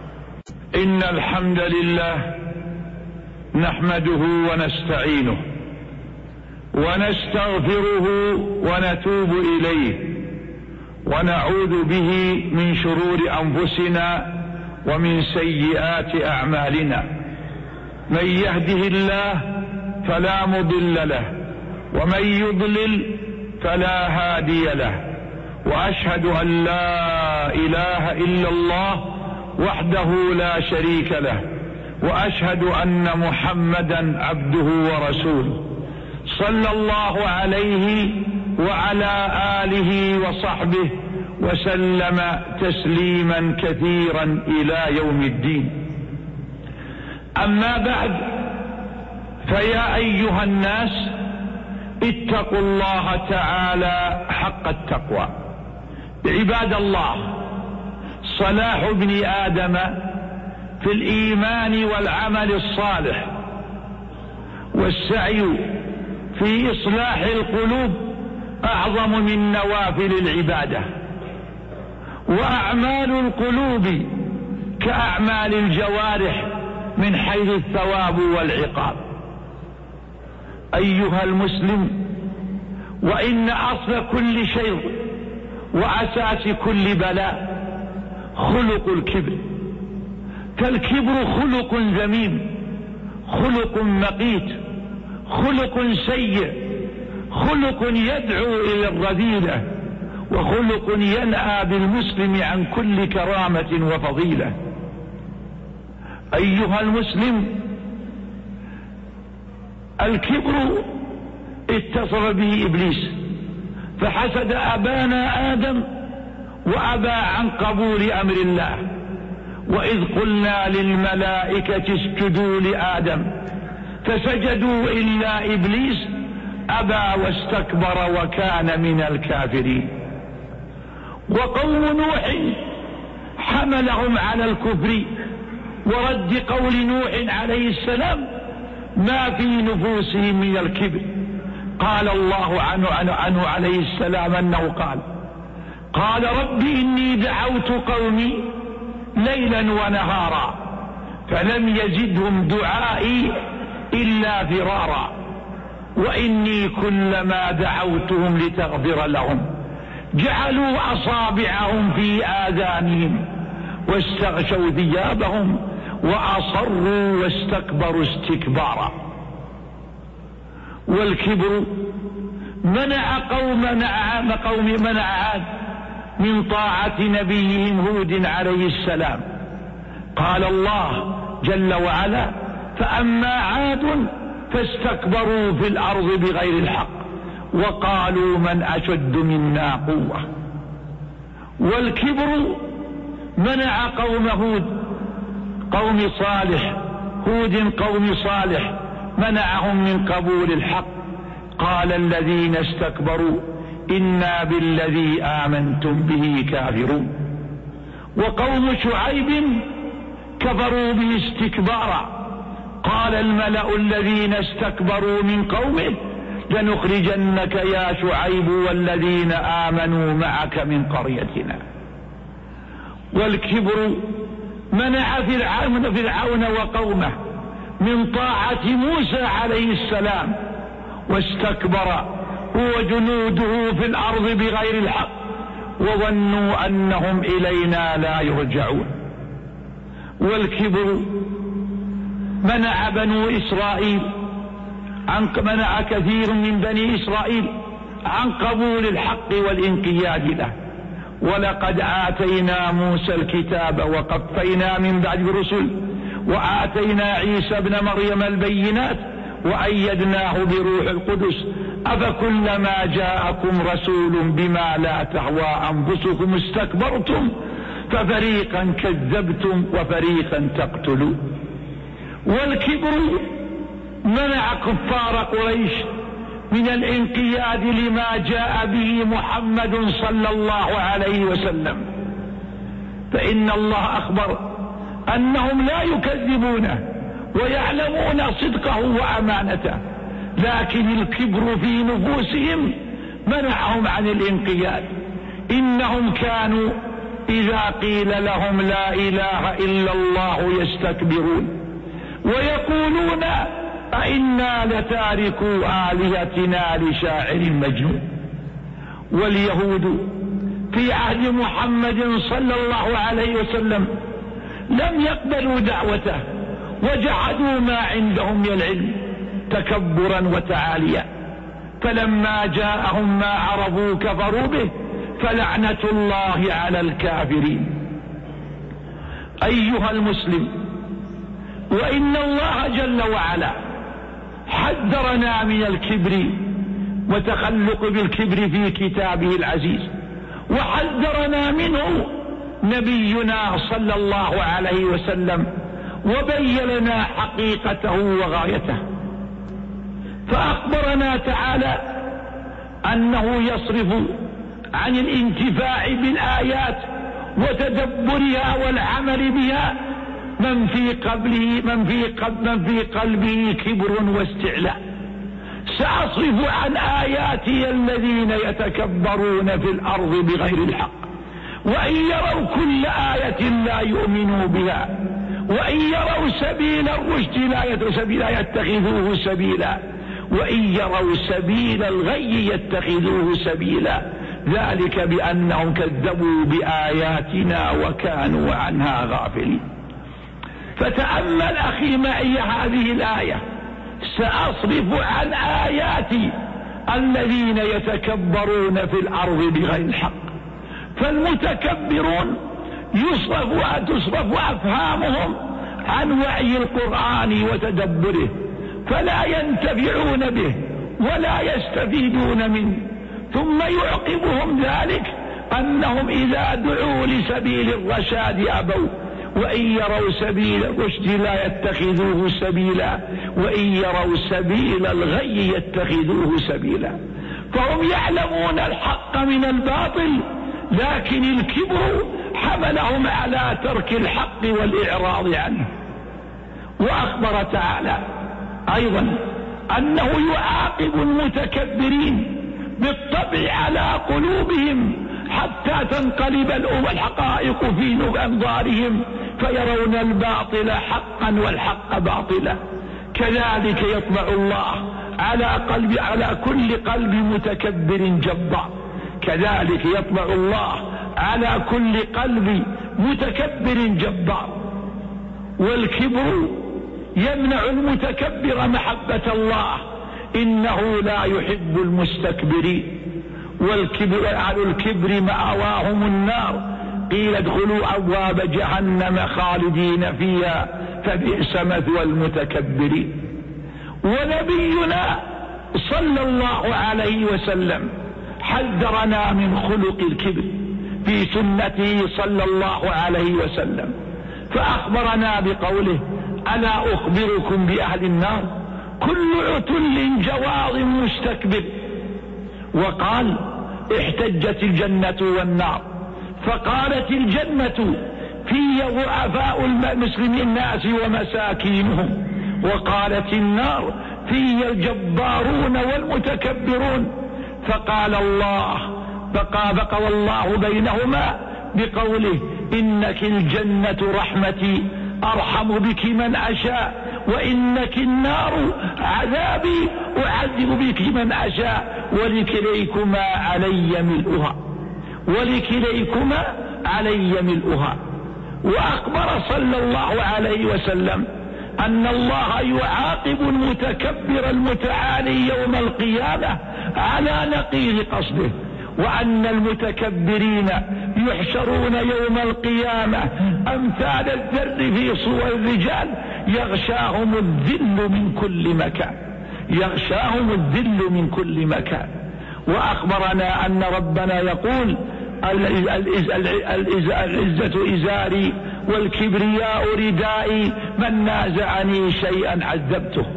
إن الحمد لله نحمده ونستعينه ونستغفره ونتوب إليه، ونعوذ به من شرور أنفسنا ومن سيئات أعمالنا. من يهده الله فلا مضل له، ومن يضلل فلا هادي له، وأشهد أن لا إله إلا الله وحده لا شريك له، وأشهد أن محمدا عبده ورسوله، صلى الله عليه وعلى آله وصحبه وسلم تسليما كثيرا إلى يوم الدين. أما بعد، فيا أيها الناس اتقوا الله تعالى حق التقوى. عباد الله، صلاح ابن آدم في الإيمان والعمل الصالح والسعي في إصلاح القلوب أعظم من نوافل العبادة، وأعمال القلوب كأعمال الجوارح من حيث الثواب والعقاب. أيها المسلم، وإن أصل كل شيء وأساس كل بلاء خلق الكبر، فالكبر خلق ذميم، خلق مقيت، خلق سيء، خلق يدعو إلى الرذيلة، وخلق ينأى بالمسلم عن كل كرامة وفضيلة. أيها المسلم، الكبر اتصف به إبليس فحسد أبانا آدم وأبى عن قبول أمر الله. وإذ قلنا للملائكة اسجدوا لآدم فسجدوا إلا إبليس أبى واستكبر وكان من الكافرين. وقوم نوح حملهم على الكفر ورد قول نوح عليه السلام ما في نفوسهم من الكبر. قال الله عنه, عنه, عنه عليه السلام أنه قال قال رب إني دعوت قومي ليلا ونهارا فلم يزدهم دعائي إلا فرارا وإني كلما دعوتهم لتغفر لهم جعلوا أصابعهم في آذانهم واستغشوا ثيابهم وأصروا واستكبروا استكبارا. والكبر منع قوم نعم قوم منع عاد من طاعة نبيهم هود عليه السلام. قال الله جل وعلا فأما عاد فاستكبروا في الأرض بغير الحق وقالوا من أشد منا قوة. والكبر منع قوم هود قوم صالح هود قوم صالح منعهم من قبول الحق. قال الذين استكبروا إنا بالذي آمنتم به كافرون. وقوم شعيب كفروا به استكبارا. قال الملأ الذين استكبروا من قومه لنخرجنك يا شعيب والذين آمنوا معك من قريتنا. والكبر منع فرعون فرعون وقومه من طاعة موسى عليه السلام واستكبر هو جنوده في الأرض بغير الحق وظنوا أنهم إلينا لا يرجعون. والكبر منع بنو إسرائيل عن منع كثير من بني إسرائيل عن قبول الحق والانقياد له. ولقد آتينا موسى الكتاب وقفينا من بعد الرسل وآتينا عيسى ابن مريم البينات وأيدناه بروح القدس أفكلما جاءكم رسول بما لا تهوى أنفسكم استكبرتم ففريقا كذبتم وفريقا تقتلون. والكبر منع كفار قريش من الانقياد لما جاء به محمد صلى الله عليه وسلم. فإن الله أخبر أنهم لا يكذبونه ويعلمون صدقه وأمانته، لكن الكبر في نفوسهم منعهم عن الانقياد. إنهم كانوا إذا قيل لهم لا إله إلا الله يستكبرون ويقولون أئنا لتاركوا آلهتنا لشاعر مجنون. واليهود في عهد محمد صلى الله عليه وسلم لم يقبلوا دعوته وجحدوا ما عندهم من العلم تكبرا وتعاليا، فلما جاءهم ما عرفوا كفروا به فلعنة الله على الكافرين. أيها المسلم، وإن الله جل وعلا حذرنا من الكبر وتخلق بالكبر في كتابه العزيز، وحذرنا منه نبينا صلى الله عليه وسلم وبين لنا حقيقته وغايته. فأخبرنا تعالى أنه يصرف عن الانتفاع بالآيات وتدبرها والعمل بها من في قبله من في قلب من في قلبه كبر واستعلاء. سأصرف عن آياتي الذين يتكبرون في الأرض بغير الحق وإن يروا كل آية لا يؤمنوا بها وإن يروا سبيل الرشد لا يتخذوه سبيلا وإن يروا سبيل الغي يتخذوه سبيلا، ذلك بأنهم كذبوا بآياتنا وكانوا عنها غافلين. فتأمل أخي معي هذه الآية: سأصرف عن آياتي الذين يتكبرون في الأرض بغير الحق. فالمتكبرون يصرف تصرف أفهامهم عن وعي القرآن وتدبره، فلا ينتفعون به ولا يستفيدون منه. ثم يعقبهم ذلك أنهم إذا دعوا لسبيل الرشاد أبوا، وإن يروا سبيل الرشد لا يتخذوه سبيلا، وإن يروا سبيل الغي يتخذوه سبيلا. فهم يعلمون الحق من الباطل، لكن الكبر حملهم على ترك الحق والإعراض عنه. وأخبر تعالى أيضا أنه يعاقب المتكبرين بالطبع على قلوبهم حتى تنقلب الحقائق في أنظارهم فيرون الباطل حقا والحق باطلا. كذلك يطبع الله على قلب على كل قلب متكبر جبار، كذلك يطبع الله على كل قلب متكبر جبار. والكبر يمنع المتكبر محبة الله، إنه لا يحب المستكبرين. والكبر أهل الكبر مأواهم النار، قيل ادخلوا أبواب جهنم خالدين فيها فبئس مثوى المتكبرين. ونبينا صلى الله عليه وسلم حذرنا من خلق الكبر في سنته صلى الله عليه وسلم، فأخبرنا بقوله: ألا أخبركم بأهل النار كل عتل جواظ مستكبر. وقال: احتجت الجنة والنار، فقالت الجنة في ضعفاء المسلمين الناس ومساكينهم، وقالت النار في الجبارون والمتكبرون. فقال الله فقضى الله بينهما بقوله: إنك الجنة رحمتي أرحم بك من أشاء، وإنك النار عذابي أعذب بك من أشاء، ولكليكما علي ملؤها ولكليكما علي ملؤها. وأخبر صلى الله عليه وسلم أن الله يعاقب المتكبر المتعالي يوم القيامة على نقيض قصده، وأن المتكبرين يحشرون يوم القيامة أمثال الذر في صور الرجال يغشاهم الذل من كل مكان يغشاهم الذل من كل مكان. وأخبرنا أن ربنا يقول: العزة إزاري والكبرياء ردائي، من نازعني شيئا عذبته.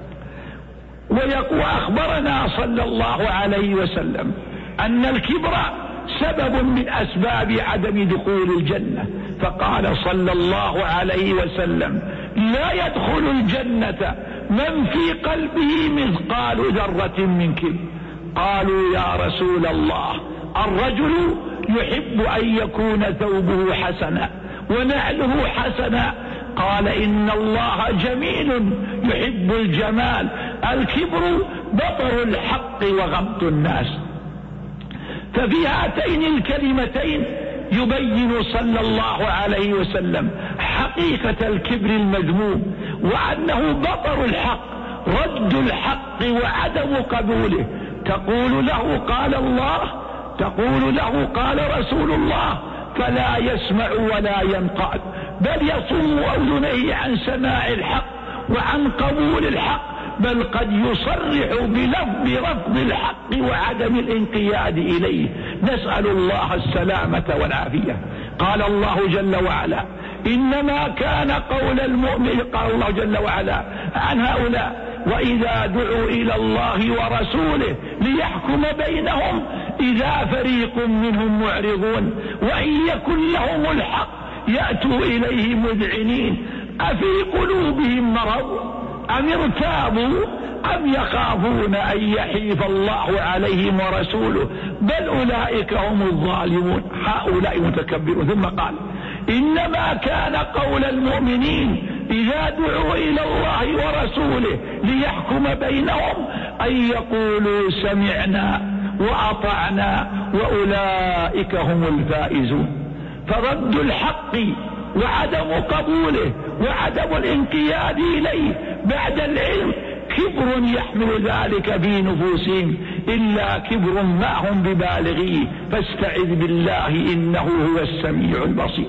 وأخبرنا صلى الله عليه وسلم أن الكبر سبب من أسباب عدم دخول الجنة، فقال صلى الله عليه وسلم: لا يدخل الجنة من في قلبه مثقال ذرة من كبر. قالوا: يا رسول الله، الرجل يحب أن يكون ثوبه حسنا ونعله حسنا. قال: إن الله جميل يحب الجمال. الكبر بطر الحق وغمط الناس. ففي هاتين الكلمتين يبين صلى الله عليه وسلم حقيقة الكبر المذموم، وأنه بطر الحق، رد الحق وعدم قبوله. تقول له قال الله، تقول له قال رسول الله، فلا يسمع ولا ينقاد، بل يصم أذنيه عن سماع الحق وعن قبول الحق، بل قد يصرح برفض الحق وعدم الانقياد إليه. نسأل الله السلامة والعافية. قال الله جل وعلا: إنما كان قول المؤمن، قال الله جل وعلا عن هؤلاء: وإذا دعوا إلى الله ورسوله ليحكم بينهم إذا فريق منهم معرضون وإن يكن لهم الحق يأتوا إليه مذعنين أفي قلوبهم مرض أم ارتابوا أم يخافون أن يحيف الله عليهم ورسوله بل أولئك هم الظالمون. هؤلاء متكبرون. ثم قال: إنما كان قول المؤمنين إذا دعوا إلى الله ورسوله ليحكم بينهم أن يقولوا سمعنا وأطعنا وأولئك هم الفائزون. فرد الحق وعدم قبوله وعدم الانقياد إليه بعد العلم كبر يحمل ذلك في نفوسهم، إلا كبر ما هم ببالغيه، فاستعذ بالله إنه هو السميع البصير.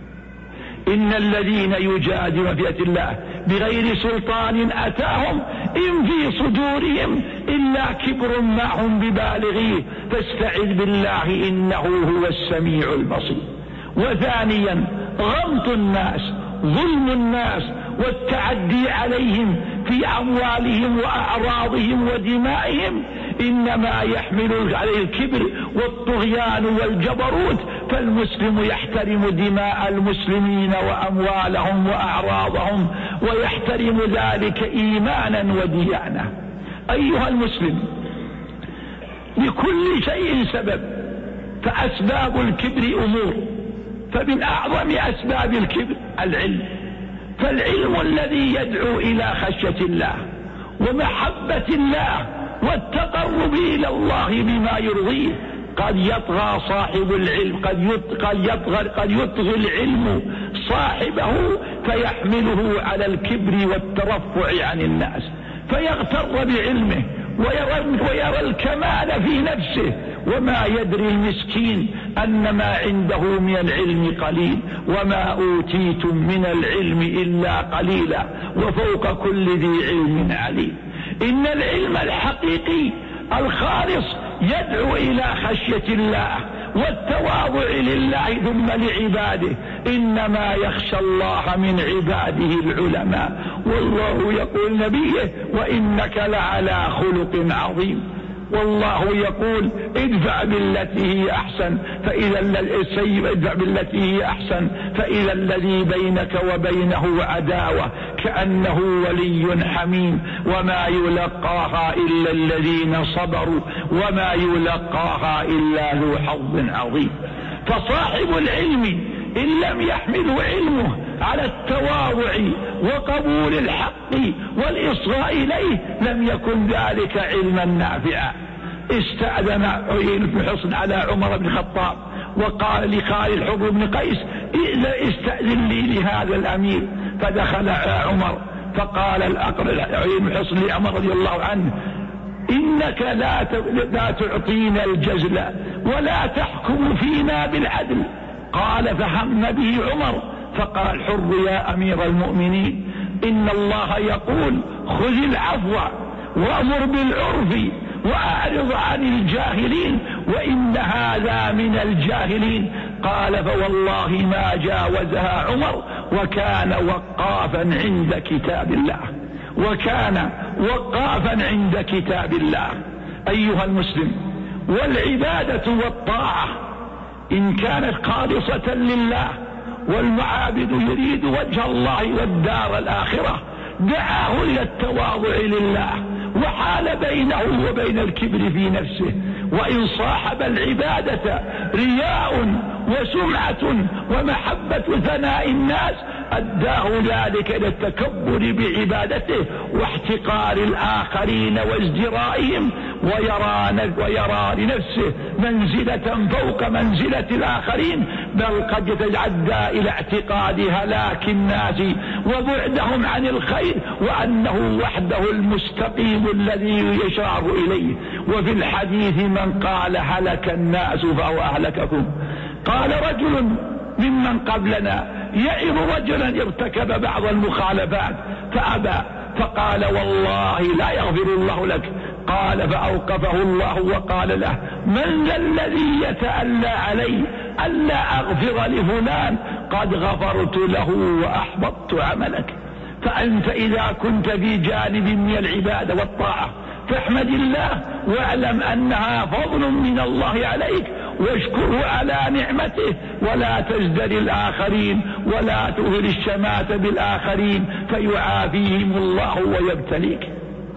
إن الذين يجادلون في آيات الله بغير سلطان أتاهم إن في صدورهم إلا كبر ما هم ببالغيه فاستعذ بالله إنه هو السميع البصير. وثانيا غمط الناس، ظلم الناس والتعدي عليهم في أموالهم وأعراضهم ودمائهم إنما يحمل عليه الكبر والطغيان والجبروت. فالمسلم يحترم دماء المسلمين وأموالهم وأعراضهم ويحترم ذلك إيمانا وديانة. أيها المسلم، لكل شيء سبب، فأسباب الكبر أمور، فمن أعظم أسباب الكبر العلم. فالعلم الذي يدعو إلى خشية الله ومحبة الله والتقرب إلى الله بما يرضيه. قد يطغى صاحب العلم، قد يطغى, قد يطغى العلم صاحبه فيحمله على الكبر والترفع عن الناس، فيغتر بعلمه ويرى, ويرى الكمال في نفسه، وما يدري المسكين أن ما عنده من العلم قليل، وما أوتيتم من العلم إلا قليلا وفوق كل ذي علم عليم. إن العلم الحقيقي الخالص يدعو إلى خشية الله والتواضع لله ثم لعباده. إنما يخشى الله من عباده العلماء، والله يقول نبيه وإنك لعلى خلق عظيم. والله يقول ادفع بالتي هي أحسن فإذا السيء ادفع بالتي هي أحسن فإذا الذي بينك وبينه عداوة كأنه ولي حميم وما يلقاها إلا الذين صبروا وما يلقاها إلا ذو حظ عظيم. فصاحب العلم إن لم يحمله علمه على التواضع وقبول الحق والإصغاء إليه لم يكن ذلك علما نافعا. استأذن عيينة بن حصن على عمر بن الخطاب وقال لخالد الحر بن قيس استأذن لي لهذا الأمير، فدخل عمر فقال الأقرع عيينة بن حصن لعمر رضي الله عنه إنك لا لا تعطينا الجزل ولا تحكم فينا بالعدل. قال فهم به عمر فقال الحر يا أمير المؤمنين إن الله يقول خذ العفو وأمر بالعرف وأعرض عن الجاهلين وإن هذا من الجاهلين. قال فوالله ما جاوزها عمر وكان وقافا عند كتاب الله وكان وقافا عند كتاب الله. أيها المسلم، والعبادة والطاعة إن كانت خالصة لله والمعابد يريد وجه الله والدار الآخرة دعاه إلى التواضع لله وحال بينه وبين الكبر في نفسه. وإن صاحب العبادة رياء وسمعة ومحبة ثناء الناس أداه ذلك إلى التكبر بعبادته واحتقار الآخرين وازدرائهم ويرى, ويرى لنفسه منزلة فوق منزلة الآخرين، بل قد يتعدى إلى اعتقاد هلاك الناس وبعدهم عن الخير وأنه وحده المستقيم الذي يشار إليه. وفي الحديث من قال هلك الناس فهو أهلككم. قال رجل ممن قبلنا يعظ رجلا ارتكب بعض المخالفات فأبى فقال والله لا يغفر الله لك. قال فأوقفه الله وقال له من ذا الذي يتألى علي ألا أغفر لفلان قد غفرت له وأحبطت عملك. فأنت إذا كنت في جانب من العبادة والطاعة فاحمد الله واعلم أنها فضل من الله عليك واشكره على نعمته ولا تزدري الآخرين ولا تظهر الشماتة بالآخرين فيعافيهم الله ويبتليك.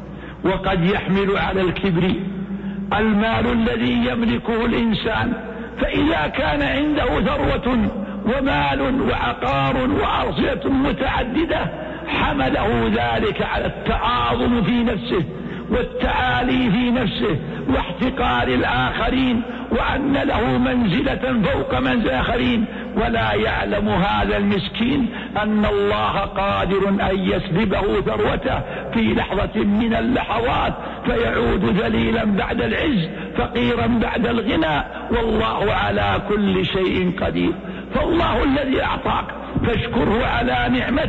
وقد يحمل على الكبر المال الذي يملكه الإنسان، فإذا كان عنده ثروة ومال وعقار وأرصدة متعددة حمله ذلك على التعاظم في نفسه والتعالي في نفسه واحتقار الآخرين وأن له منزلة فوق منزل الآخرين، ولا يعلم هذا المسكين أن الله قادر أن يسلبه ثروته في لحظة من اللحظات فيعود ذليلا بعد العز فقيرا بعد الغنى، والله على كل شيء قدير. فالله الذي أعطاك فاشكره على نعمته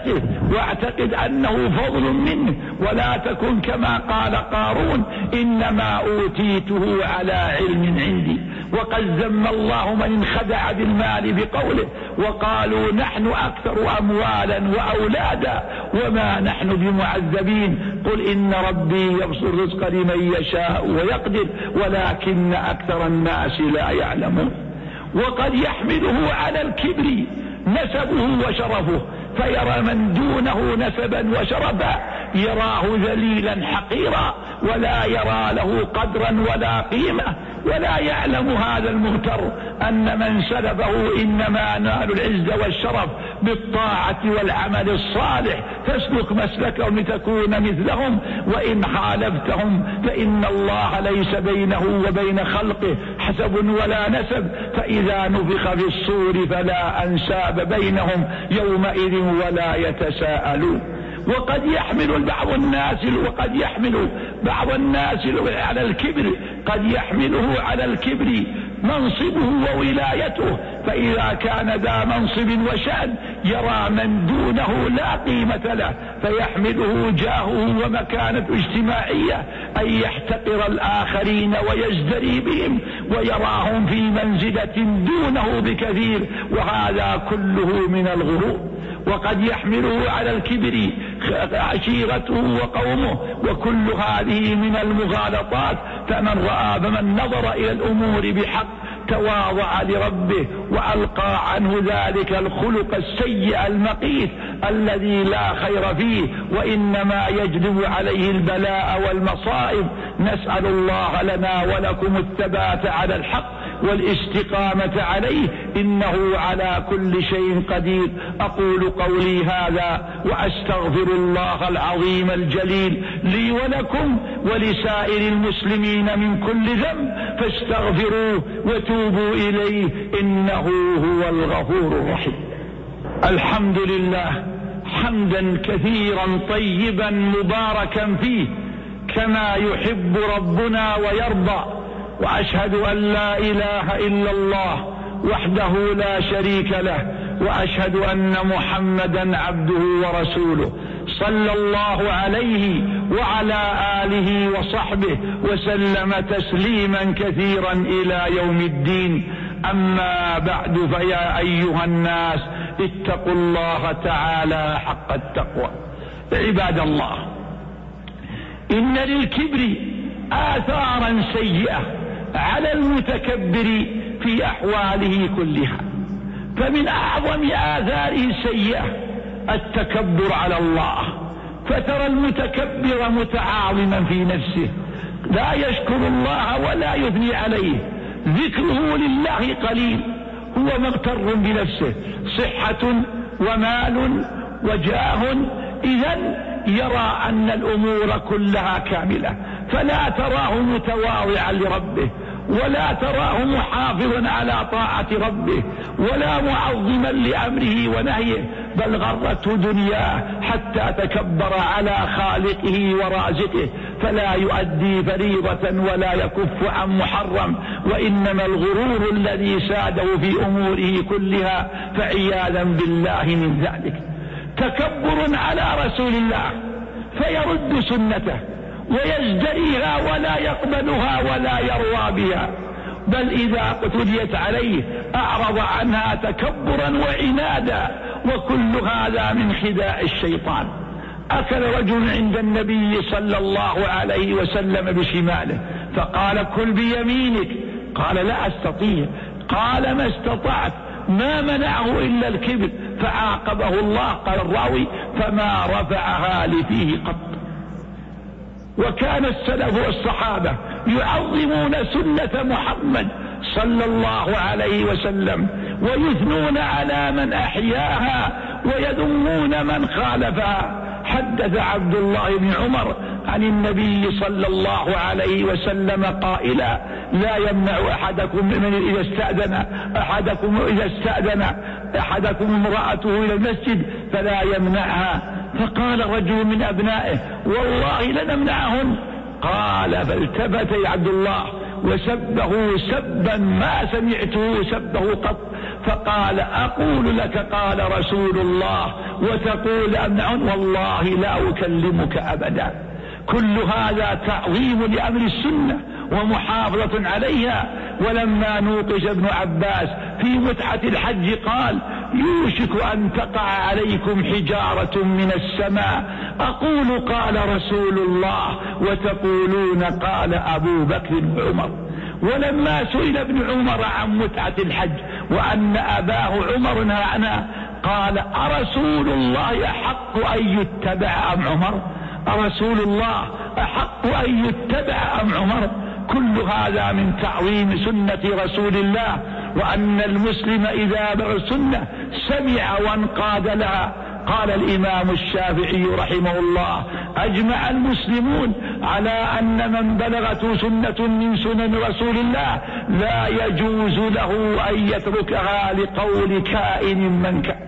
واعتقد أنه فضل منه، ولا تكن كما قال قارون إنما أوتيته على علم عندي. وقد ذم الله من انخدع بالمال بقوله وقالوا نحن أكثر أموالا وأولادا وما نحن بمعذبين قل إن ربي يبسط الرزق لمن يشاء ويقدر ولكن أكثر الناس لا يعلمون. وقد يحمله على الكبر نسبه وشرفه، فيرى من دونه نسبا وشرفا يراه ذليلا حقيرا ولا يرى له قدرا ولا قيمة، ولا يعلم هذا المغتر أن من سلبه إنما نال العز والشرف بالطاعة والعمل الصالح، فاسلك مسلكهم لتكون مثلهم وإن خالفتهم فإن الله ليس بينه وبين خلقه حسب ولا نسب، فإذا نفخ في الصور فلا أنساب بينهم يومئذ ولا يتساءلون. وقد يحمل بعض الناس وقد يحمل بعض الناس على الكبر قد يحمله على الكبر منصبه وولايته، فإذا كان ذا منصب وشأن يرى من دونه لا قيمة له فيحمله جاهه ومكانة اجتماعية أن يحتقر الآخرين ويزدري بهم ويراهم في منزلة دونه بكثير، وهذا كله من الغرور. وقد يحمله على الكبر عشيرته وقومه، وكل هذه من المغالطات. فمن رأى فمن نظر إلى الأمور بحق تواضع لربه وألقى عنه ذلك الخلق السيء المقيت الذي لا خير فيه وإنما يجلب عليه البلاء والمصائب. نسأل الله لنا ولكم الثبات على الحق والاستقامة عليه إنه على كل شيء قدير. أقول قولي هذا وأستغفر الله العظيم الجليل لي ولكم ولسائر المسلمين من كل ذنب فاستغفروه وتوبوا إليه إنه هو الغفور الرحيم. الحمد لله حمدا كثيرا طيبا مباركا فيه كما يحب ربنا ويرضى، وأشهد أن لا إله إلا الله وحده لا شريك له، وأشهد أن محمدا عبده ورسوله صلى الله عليه وعلى آله وصحبه وسلم تسليما كثيرا إلى يوم الدين. أما بعد فيا أيها الناس اتقوا الله تعالى حق التقوى. عباد الله، إن للكبر آثارا سيئة على المتكبر في أحواله كلها، فمن أعظم آثاره السيئة التكبر على الله، فترى المتكبر متعاظما في نفسه لا يشكر الله ولا يثني عليه، ذكره لله قليل، هو مغتر بنفسه، صحة ومال وجاه، إذن يرى أن الأمور كلها كاملة، فلا تراه متواضعا لربه ولا تراه محافظا على طاعة ربه ولا معظما لأمره ونهيه، بل غرته دنياه حتى تكبر على خالقه ورازقه، فلا يؤدي فريضة ولا يكف عن محرم، وإنما الغرور الذي ساده في أموره كلها، فعياذا بالله من ذلك. تكبر على رسول الله فيرد سنته ويزدريها ولا يقبلها ولا يروى بها، بل إذا اقتديت عليه أعرض عنها تكبرا وعنادا، وكل هذا من خداع الشيطان. أكل رجل عند النبي صلى الله عليه وسلم بشماله فقال كل بيمينك، قال لا أستطيع، قال ما استطعت، ما منعه إلا الكبر، فعاقبه الله. قال الراوي فما رفعها لفيه قط. وكان السلف والصحابة يعظمون سنة محمد صلى الله عليه وسلم ويثنون على من أحياها ويذمون من خالفها. حدث عبد الله بن عمر عن النبي صلى الله عليه وسلم قائلا لا يمنع أحدكم من إذا استأذن أحدكم إذا استأذن أحدكم امرأته إلى المسجد فلا يمنعها، فقال رجل من أبنائه والله لنمنعهن، قال فالتفت عبد الله وسبه سبا ما سمعته سبه قط، فقال أقول لك قال رسول الله وتقول أمنع والله لا أكلمك أبدا. كل هذا تعظيم لأمر السنة ومحافظة عليها. ولما نوقش ابن عباس في متعة الحج قال يوشك أن تقع عليكم حجارة من السماء أقول قال رسول الله وتقولون قال أبو بكر وعمر. ولما سئل ابن عمر عن متعة الحج وأن أباه عمر نهى عنها قال أرسول الله أحق أن يتبع أم عمر؟ أرسول الله أحق أن يتبع أم عمر؟ كل هذا من تعظيم سنة رسول الله، وأن المسلم إذا بلغ السنة سمع وانقاد لها. قال الإمام الشافعي رحمه الله أجمع المسلمون على أن من بلغته سنة من سنن رسول الله لا يجوز له أن يتركها لقول كائن من كان.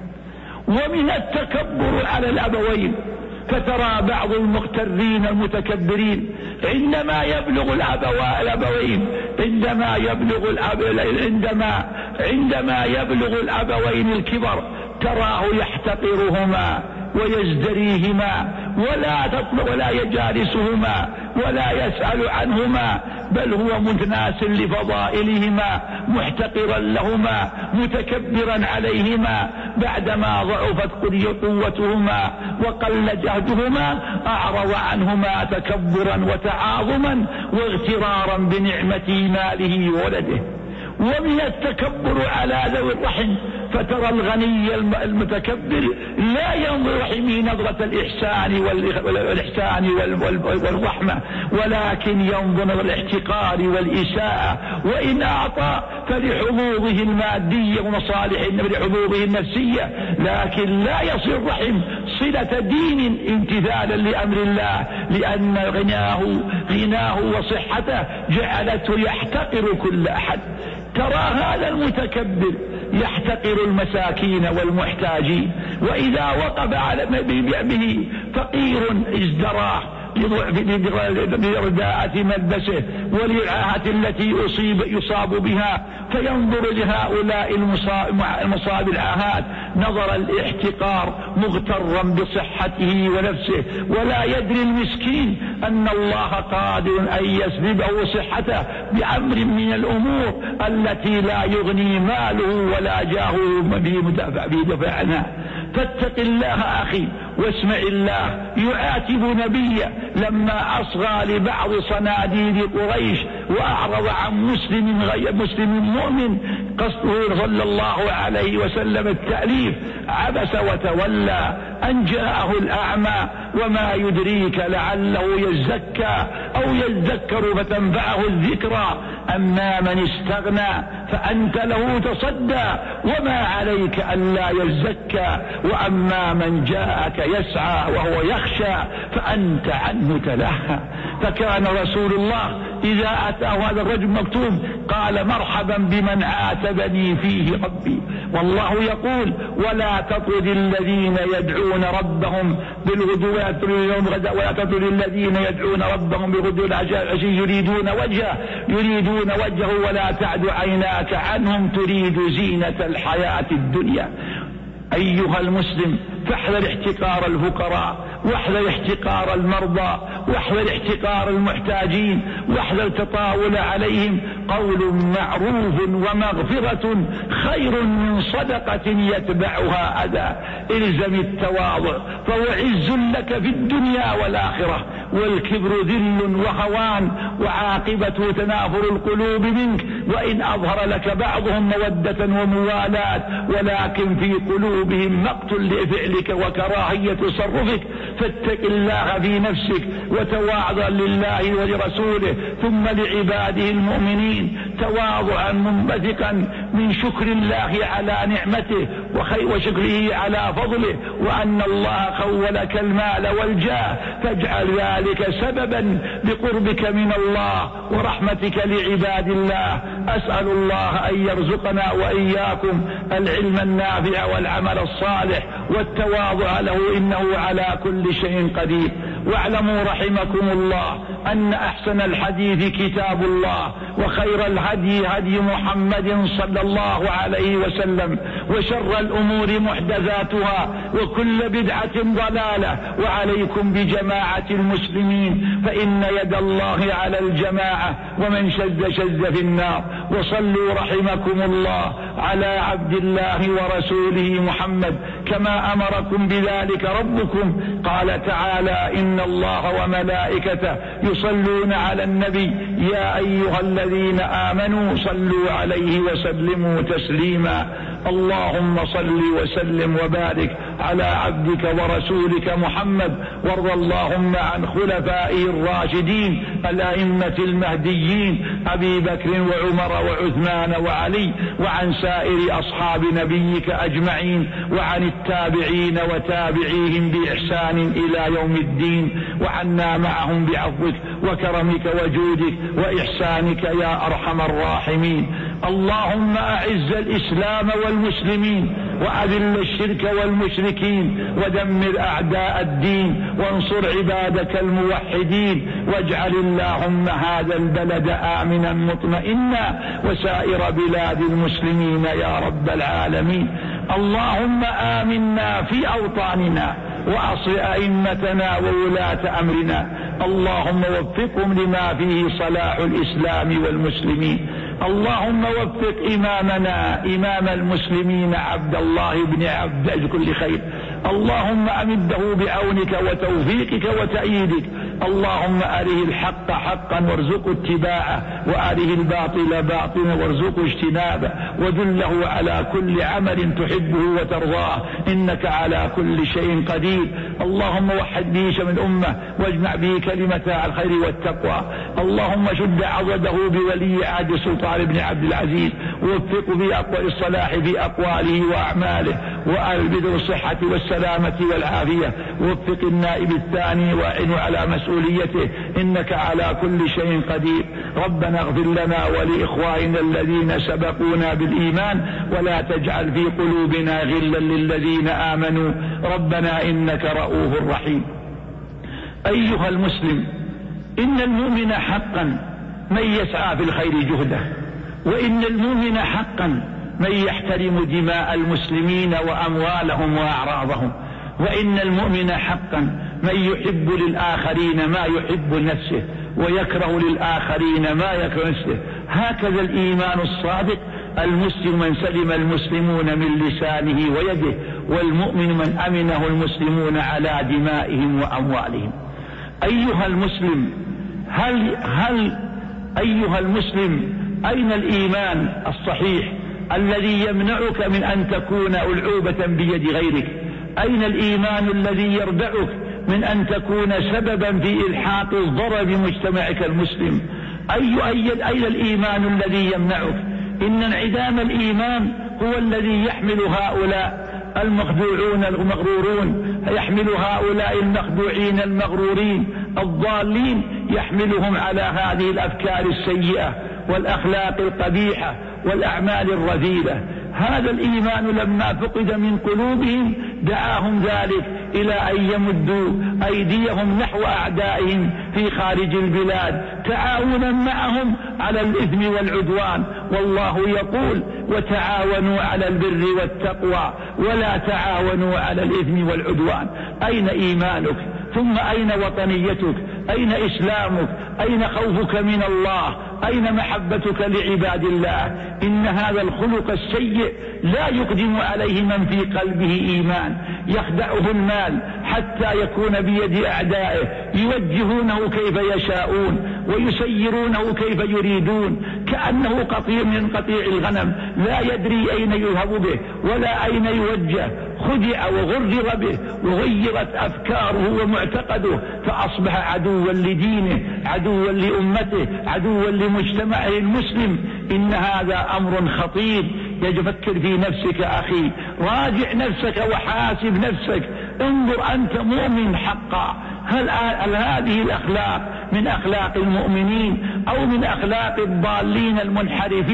ومن التكبر على الأبوين، فترى بعض المغترين المتكبرين عندما يبلغ الأبوين عندما يبلغ الأب عندما عندما يبلغ الأبوين الكبر تراه يحتقرهما ويزدريهما ولا تطلب ولا يجالسهما ولا يسأل عنهما، بل هو متناس لفضائلهما محتقرا لهما متكبرا عليهما. بعدما ضعفت قوتهما وقل جهدهما أعرض عنهما تكبرا وتعاظما واغترارا بنعمة ماله وولده. ومن التكبر على ذوي الرحم، فترى الغني المتكبر لا ينظر رحمه نظرة الإحسان والإحسان والرحمة، ولكن ينظر الاحتقار والإساءة، وإن أعطى فلحظوظه المادية ومصالحه لحظوظه النفسية، لكن لا يصل رحم صلة دين امتثالا لأمر الله، لأن غناه غناه وصحته جعلته يحتقر كل أحد. ترى هذا المتكبر يحتقر المساكين والمحتاجين، وإذا وقف على به فقير ازدراه لرداءة ملبسه وللعاهة التي أصيب يصاب بها، فينظر لهؤلاء المصاب العاهات نظر الاحتقار مغترا بصحته ونفسه، ولا يدري المسكين أن الله قادر أن يسلبه صحته بأمر من الأمور التي لا يغني ماله ولا جاهه بدفع عنها. فاتق الله أخي واسمع الله يعاتب نبيه لما أصغى لبعض صناديد قريش وأعرض عن مسلم غير مسلم مؤمن قصده صلى الله عليه وسلم التأليف. عبس وتولى أن جاءه الأعمى وما يدريك لعله يزكى أو يذكر فتنفعه الذكرى. أما من استغنى فأنت له تصدى وما عليك ألا يزكى، وأما من جاءك يسعى وهو يخشى فأنت عنه تلهى. فكان رسول الله إذا أتاه هذا الرجل مكتوب قال مرحبا بمن عاتبني فيه ربي. والله يقول ولا تطرد الذين يدعون ربهم بالغدو ولا تطرد الذين يدعون ربهم بالغدو والعشي يريدون وجهه يريدون وجهه ولا تعد عيناك عنهم تريد زينة الحياة الدنيا. أيها المسلم فاحذر احتقار الفقراء، واحذر احتقار المرضى، واحذر احتقار المحتاجين، واحذر التطاول عليهم. قول معروف ومغفرة خير من صدقة يتبعها أذى. الزم التواضع فهو عز لك في الدنيا والآخرة، والكبر ذل وهوان وعاقبته تنافر القلوب منك، وإن أظهر لك بعضهم مودة وموالاة ولكن في قلوبهم مقتل لفعلك وكراهية تصرفك. فاتق الله في نفسك وتواضع لله ولرسوله ثم لعباده المؤمنين تواضعا منبثقا من شكر الله على نعمته وشكره على فضله، وأن الله خولك المال والجاه فاجعل ذلك سببا لقربك من الله ورحمتك لعباد الله. أسأل الله أن يرزقنا وإياكم العلم النافع والعمل الصالح والتواضع له إنه على كل شيء قدير. واعلموا رحمكم الله أن أحسن الحديث كتاب الله، وخير الهدي هدي محمد صلى الله عليه وسلم، وشر الأمور محدثاتها، وكل بدعة ضلالة. وعليكم بجماعة المسلمين فإن يد الله على الجماعة، ومن شذ شذ في النار. وصلوا رحمكم الله على عبد الله ورسوله محمد كما أمركم بذلك ربكم. قال تعالى: إن الله وملائكته يصلون على النبي يا أيها الذين آمنوا صلوا عليه وسلموا تسليما. اللهم صل وسلم وبارك على عبدك ورسولك محمد، وارض اللهم عن خلفائه الراشدين الأئمة المهديين أبي بكر وعمر وعثمان وعلي، وعن سائر أصحاب نبيك أجمعين، وعن التابعين وتابعيهم بإحسان إلى يوم الدين، وعنا معهم بعفوك وكرمك وجودك وإحسانك يا أرحم الراحمين. اللهم أعز الإسلام والمسلمين، وأذل الشرك والمشركين، ودمر أعداء الدين، وانصر عبادك الموحدين، واجعل اللهم هذا البلد آمنا مطمئنا، وسائر بلاد المسلمين يا رب العالمين. اللهم آمنا في أوطاننا، وأصل أئمتنا وولاة أمرنا، اللهم وفقهم لما فيه صلاح الإسلام والمسلمين. اللهم وفق إمامنا إمام المسلمين عبد الله بن عبد كل خير، اللهم أمده بعونك وتوفيقك وتأييدك. اللهم أره الحق حقا وارزقه اتباعه، وأره الباطل باطلا وارزقه اجتنابه، ودله على كل عمل تحبه وترضاه، إنك على كل شيء قدير. اللهم وحد به شمل الأمة، واجمع به كلمة الخير والتقوى. اللهم شد عضده بولي عهد سلطان بن عبد العزيز، ووفقه بأقوال الصلاح في أقواله وأعماله، وألبده الصحة والسلامة والعافية. ووفق النائب الثاني وأعنه على مسؤوليته، إنك على كل شيء قدير. ربنا اغفر لنا ولإخواننا الذين سبقونا بالإيمان، ولا تجعل في قلوبنا غلا للذين آمنوا، ربنا إنك رؤوف رحيم. أيها المسلم، إن المؤمن حقا من يسعى في الخير جهده، وإن المؤمن حقا من يحترم دماء المسلمين وأموالهم وأعراضهم، وإن المؤمن حقا من يحب للآخرين ما يحب لنفسه، ويكره للآخرين ما يكره نفسه. هكذا الإيمان الصادق. المسلم من سلم المسلمون من لسانه ويده، والمؤمن من أمنه المسلمون على دمائهم وأموالهم. أيها المسلم، هل هل أيها المسلم أين الإيمان الصحيح الذي يمنعك من أن تكون ألعوبة بيد غيرك؟ أين الإيمان الذي يردعك من أن تكون سببا في إلحاق الضرر بمجتمعك المسلم؟ أي أي أين الإيمان الذي يمنعك؟ إن انعدام الإيمان هو الذي يحمل هؤلاء المخدوعون المغرورون، يحمل هؤلاء المخدوعين المغرورين الضالين، يحملهم على هذه الأفكار السيئة والأخلاق القبيحة والأعمال الرذيلة. هذا الإيمان لما فقد من قلوبهم دعاهم ذلك إلى أن يمدوا أيديهم نحو أعدائهم في خارج البلاد، تعاونا معهم على الإثم والعدوان. والله يقول: وتعاونوا على البر والتقوى ولا تعاونوا على الإثم والعدوان. أين إيمانك؟ ثم أين وطنيتك؟ أين إسلامك؟ أين خوفك من الله؟ أين محبتك لعباد الله؟ إن هذا الخلق السيء لا يقدم عليه من في قلبه إيمان، يخدعه المال حتى يكون بيد أعدائه، يوجهونه كيف يشاءون ويسيرونه كيف يريدون، كأنه قطيع من قطيع الغنم، لا يدري أين يذهب به ولا أين يوجه. خدع وغرر به، وغيرت أفكاره ومعتقده، فأصبح عدوا لدينه، عدوا لأمته، عدوا لمجتمعه المسلم. إن هذا أمر خطير. يفكر في نفسك أخي، راجع نفسك وحاسب نفسك، انظر أنت مؤمن حقا، هل, هل هذه الأخلاق من أخلاق المؤمنين أو من أخلاق الضالين المنحرفين؟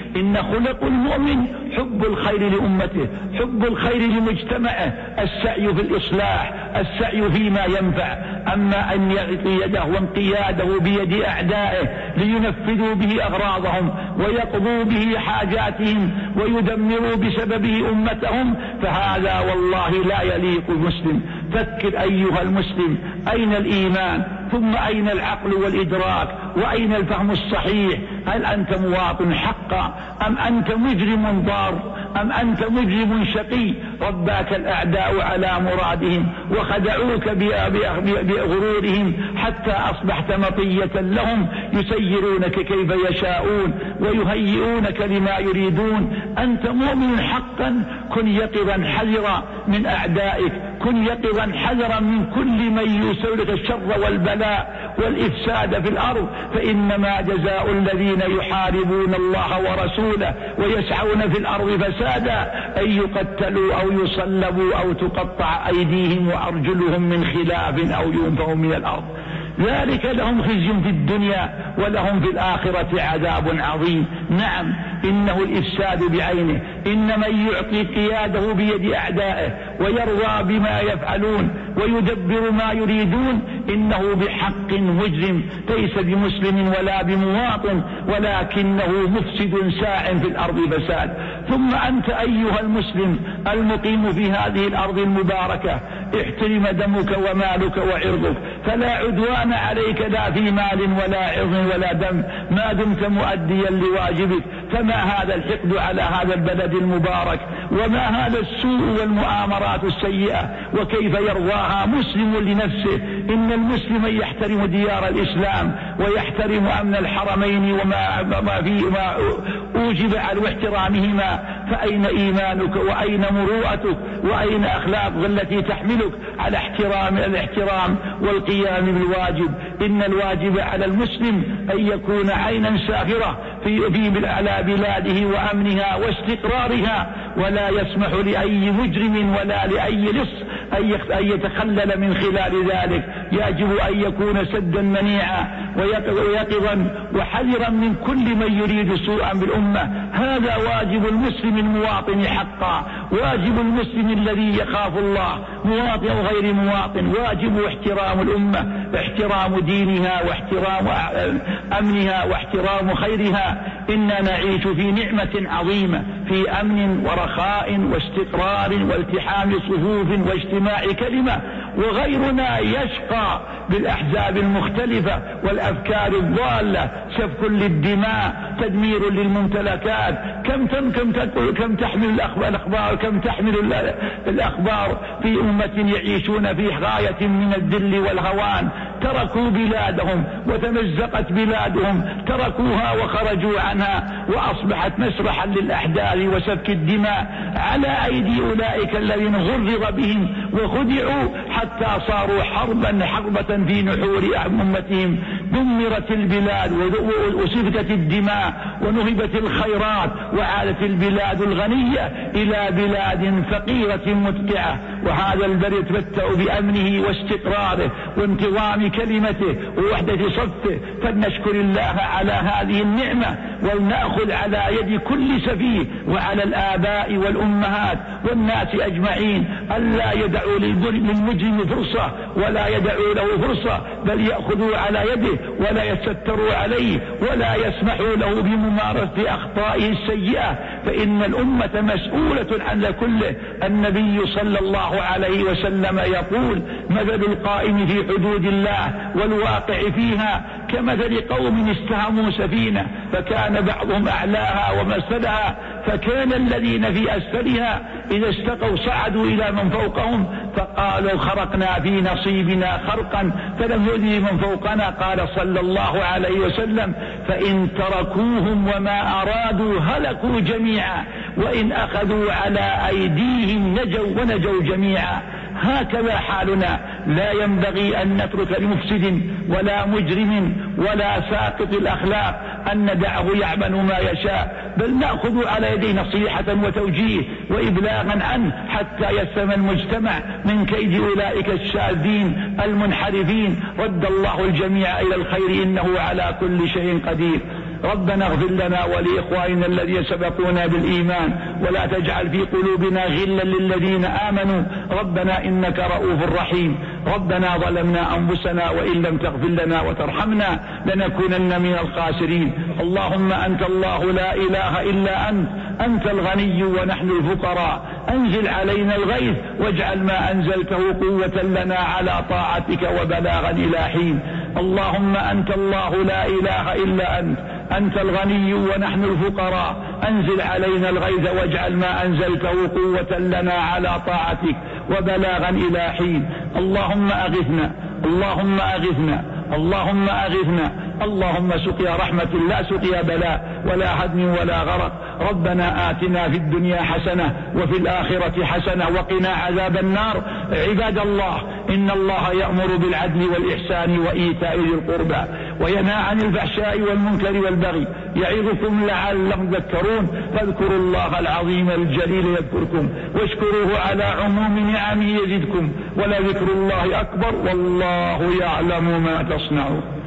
إن خلق المؤمن حب الخير لأمته، حب الخير لمجتمعه، السعي في الإصلاح، السعي فيما ينفع. أما أن يعطي يده وانقياده بيد أعدائه لينفذوا به أغراضهم ويقضوا به حاجاتهم ويدمروا بسببه أمتهم، فهذا والله لا يليق المسلم. فكر أيها المسلم، أين الإيمان؟ ثم أين العقل والإدراك؟ وأين الفهم الصحيح؟ هل أنت مواطن حقا أم أنت مجرم ضار؟ أم أنت مجرم شقي رباك الأعداء على مرادهم وخدعوك بغرورهم حتى أصبحت مطية لهم، يسيرونك كيف يشاءون ويهيئونك لما يريدون. أنت مؤمن حقا، كن يقظا حذرا من أعدائك، كن يقظا حذرا من كل من يسولك الشر والبلاء والإفساد في الأرض، فإنما جزاء الذين يحاربون الله ورسوله ويسعون في الأرض فسادا أن يقتلوا أو يصلبوا أو تقطع أيديهم وأرجلهم من خلاف أو ينفوا من الأرض، ذلك لهم خزي في الدنيا ولهم في الآخرة عذاب عظيم. نعم، إنه الإفساد بعينه، إن من يعطي قياده بيد أعدائه ويرضى بما يفعلون ويدبر ما يريدون إنه بحق مجرم، ليس بمسلم ولا بمواطن، ولكنه مفسد ساع في الأرض فساد. ثم أنت أيها المسلم المقيم في هذه الأرض المباركة، احترم دمك ومالك وعرضك، فلا عدوان عليك لا في مال ولا عرض ولا دم ما دمت مؤديا لواجبك. فما هذا الحقد على هذا البلد المبارك؟ وما هذا السوء والمؤامرات السيئة؟ وكيف يرضاها مسلم لنفسه؟ إن المسلم يحترم ديار الإسلام ويحترم أمن الحرمين وما ما فيه ما أوجب على احترامهما، فأين إيمانك وأين مروءتك وأين أخلاقك التي تحملك على احترام الاحترام والقيام بالواجب؟ إن الواجب على المسلم أن يكون عينا ساخرة في, في على بلاده وأمنها واستقرارها، ولا يسمح لأي مجرم ولا لأي لص أن يتخلل من خلال ذلك. يجب أن يكون سدا منيعا ويقظا وحذرا من كل من يريد سوءا بالأمة. هذا واجب المسلم المواطن حقا، واجب المسلم الذي يخاف الله مواطن أو غير مواطن. واجب احترام الأمة، احترام دينها واحترام أمنها واحترام خيرها. إننا نعيش في نعمة عظيمة، في أمن ورخاء واستقرار والتحام صفوف واجتماع كلمة، وغيرنا يشقى بالأحزاب المختلفة والأفكار الضالة، سفك للدماء، تدمير للممتلكات. كم كم كم تحمل الأخبار كم تحمل الأخبار في أمة يعيشون في غاية من الذل والهوان، تركوا بلادهم وتمزقت بلادهم، تركوها وخرجوا عنها وأصبحت مسرحا للأحداث وسفك الدماء على أيدي أولئك الذين غرر بهم وخدعوا حتى صاروا حربا حربة في نحور أمتهم. دمرت البلاد وسفكت الدماء ونهبت الخيرات، وعادت البلاد الغنية إلى بلاد فقيرة مدقعة. وهذا البلد يتمتع بأمنه واستقراره وانتظام كلمته ووحدة صفه، فلنشكر الله على هذه النعمة ولنأخذ على يد كل سفيه وعلى الآباء والأمهات والناس أجمعين ألا يدعوا للمجرم فرصة ولا يدعوا له فرصة، بل يأخذوا على يده ولا يستروا عليه ولا يسمحوا له بممارسة أخطائه السيئة، فإن الأمة مسؤولة عن كله. النبي صلى الله عليه وسلم يقول: مثل القائم في حدود الله والواقع فيها كمثل قوم استهموا سفينة فكان بعضهم أعلاها ومسفلها، فكان الذين في أسفلها إذا استقوا صعدوا إلى من فوقهم فقالوا: خرقنا في نصيبنا خرقا فلم يؤذي من فوقنا. قال صلى الله عليه وسلم: فإن تركوهم وما أرادوا هلكوا جميعا، وإن أخذوا على أيديهم نجوا ونجوا جميعا. هكذا حالنا، لا ينبغي أن نترك لمفسد ولا مجرم ولا ساقط الأخلاق أن ندعه يعمل ما يشاء، بل نأخذ على يديه نصيحة وتوجيه وإبلاغا عنه حتى يسلم المجتمع من كيد أولئك الشاذين المنحرفين. رد الله الجميع إلى الخير إنه على كل شيء قدير. ربنا اغفر لنا ولإخواننا الذين سبقونا بالإيمان ولا تجعل في قلوبنا غلا للذين آمنوا ربنا إنك رؤوف رحيم. ربنا ظلمنا أنفسنا وإن لم تغفر لنا وترحمنا لنكونن من الخاسرين. اللهم أنت الله لا إله إلا أنت، أنت الغني ونحن الفقراء، أنزل علينا الغيث واجعل ما أنزلته قوة لنا على طاعتك وبلاغا إلى حين. اللهم أنت الله لا إله إلا أنت، أنت الغني ونحن الفقراء، أنزل علينا الغيث واجعل ما أنزلته قوة لنا على طاعتك وبلاغا إلى حين. اللهم أغثنا، اللهم أغثنا، اللهم أغثنا، اللهم سقيا رحمة لا سقيا بلاء ولا هدم ولا غرق. ربنا آتنا في الدنيا حسنة وفي الآخرة حسنة وقنا عذاب النار. عباد الله، إن الله يأمر بالعدل والإحسان وإيتاء ذي القربى وينهى عن الفحشاء والمنكر والبغي يعظكم لعلكم تذكرون. فاذكروا الله العظيم الجليل يذكركم واشكروه على عموم نعمه يزدكم ولذكر الله أكبر والله يعلم ما تصنعون.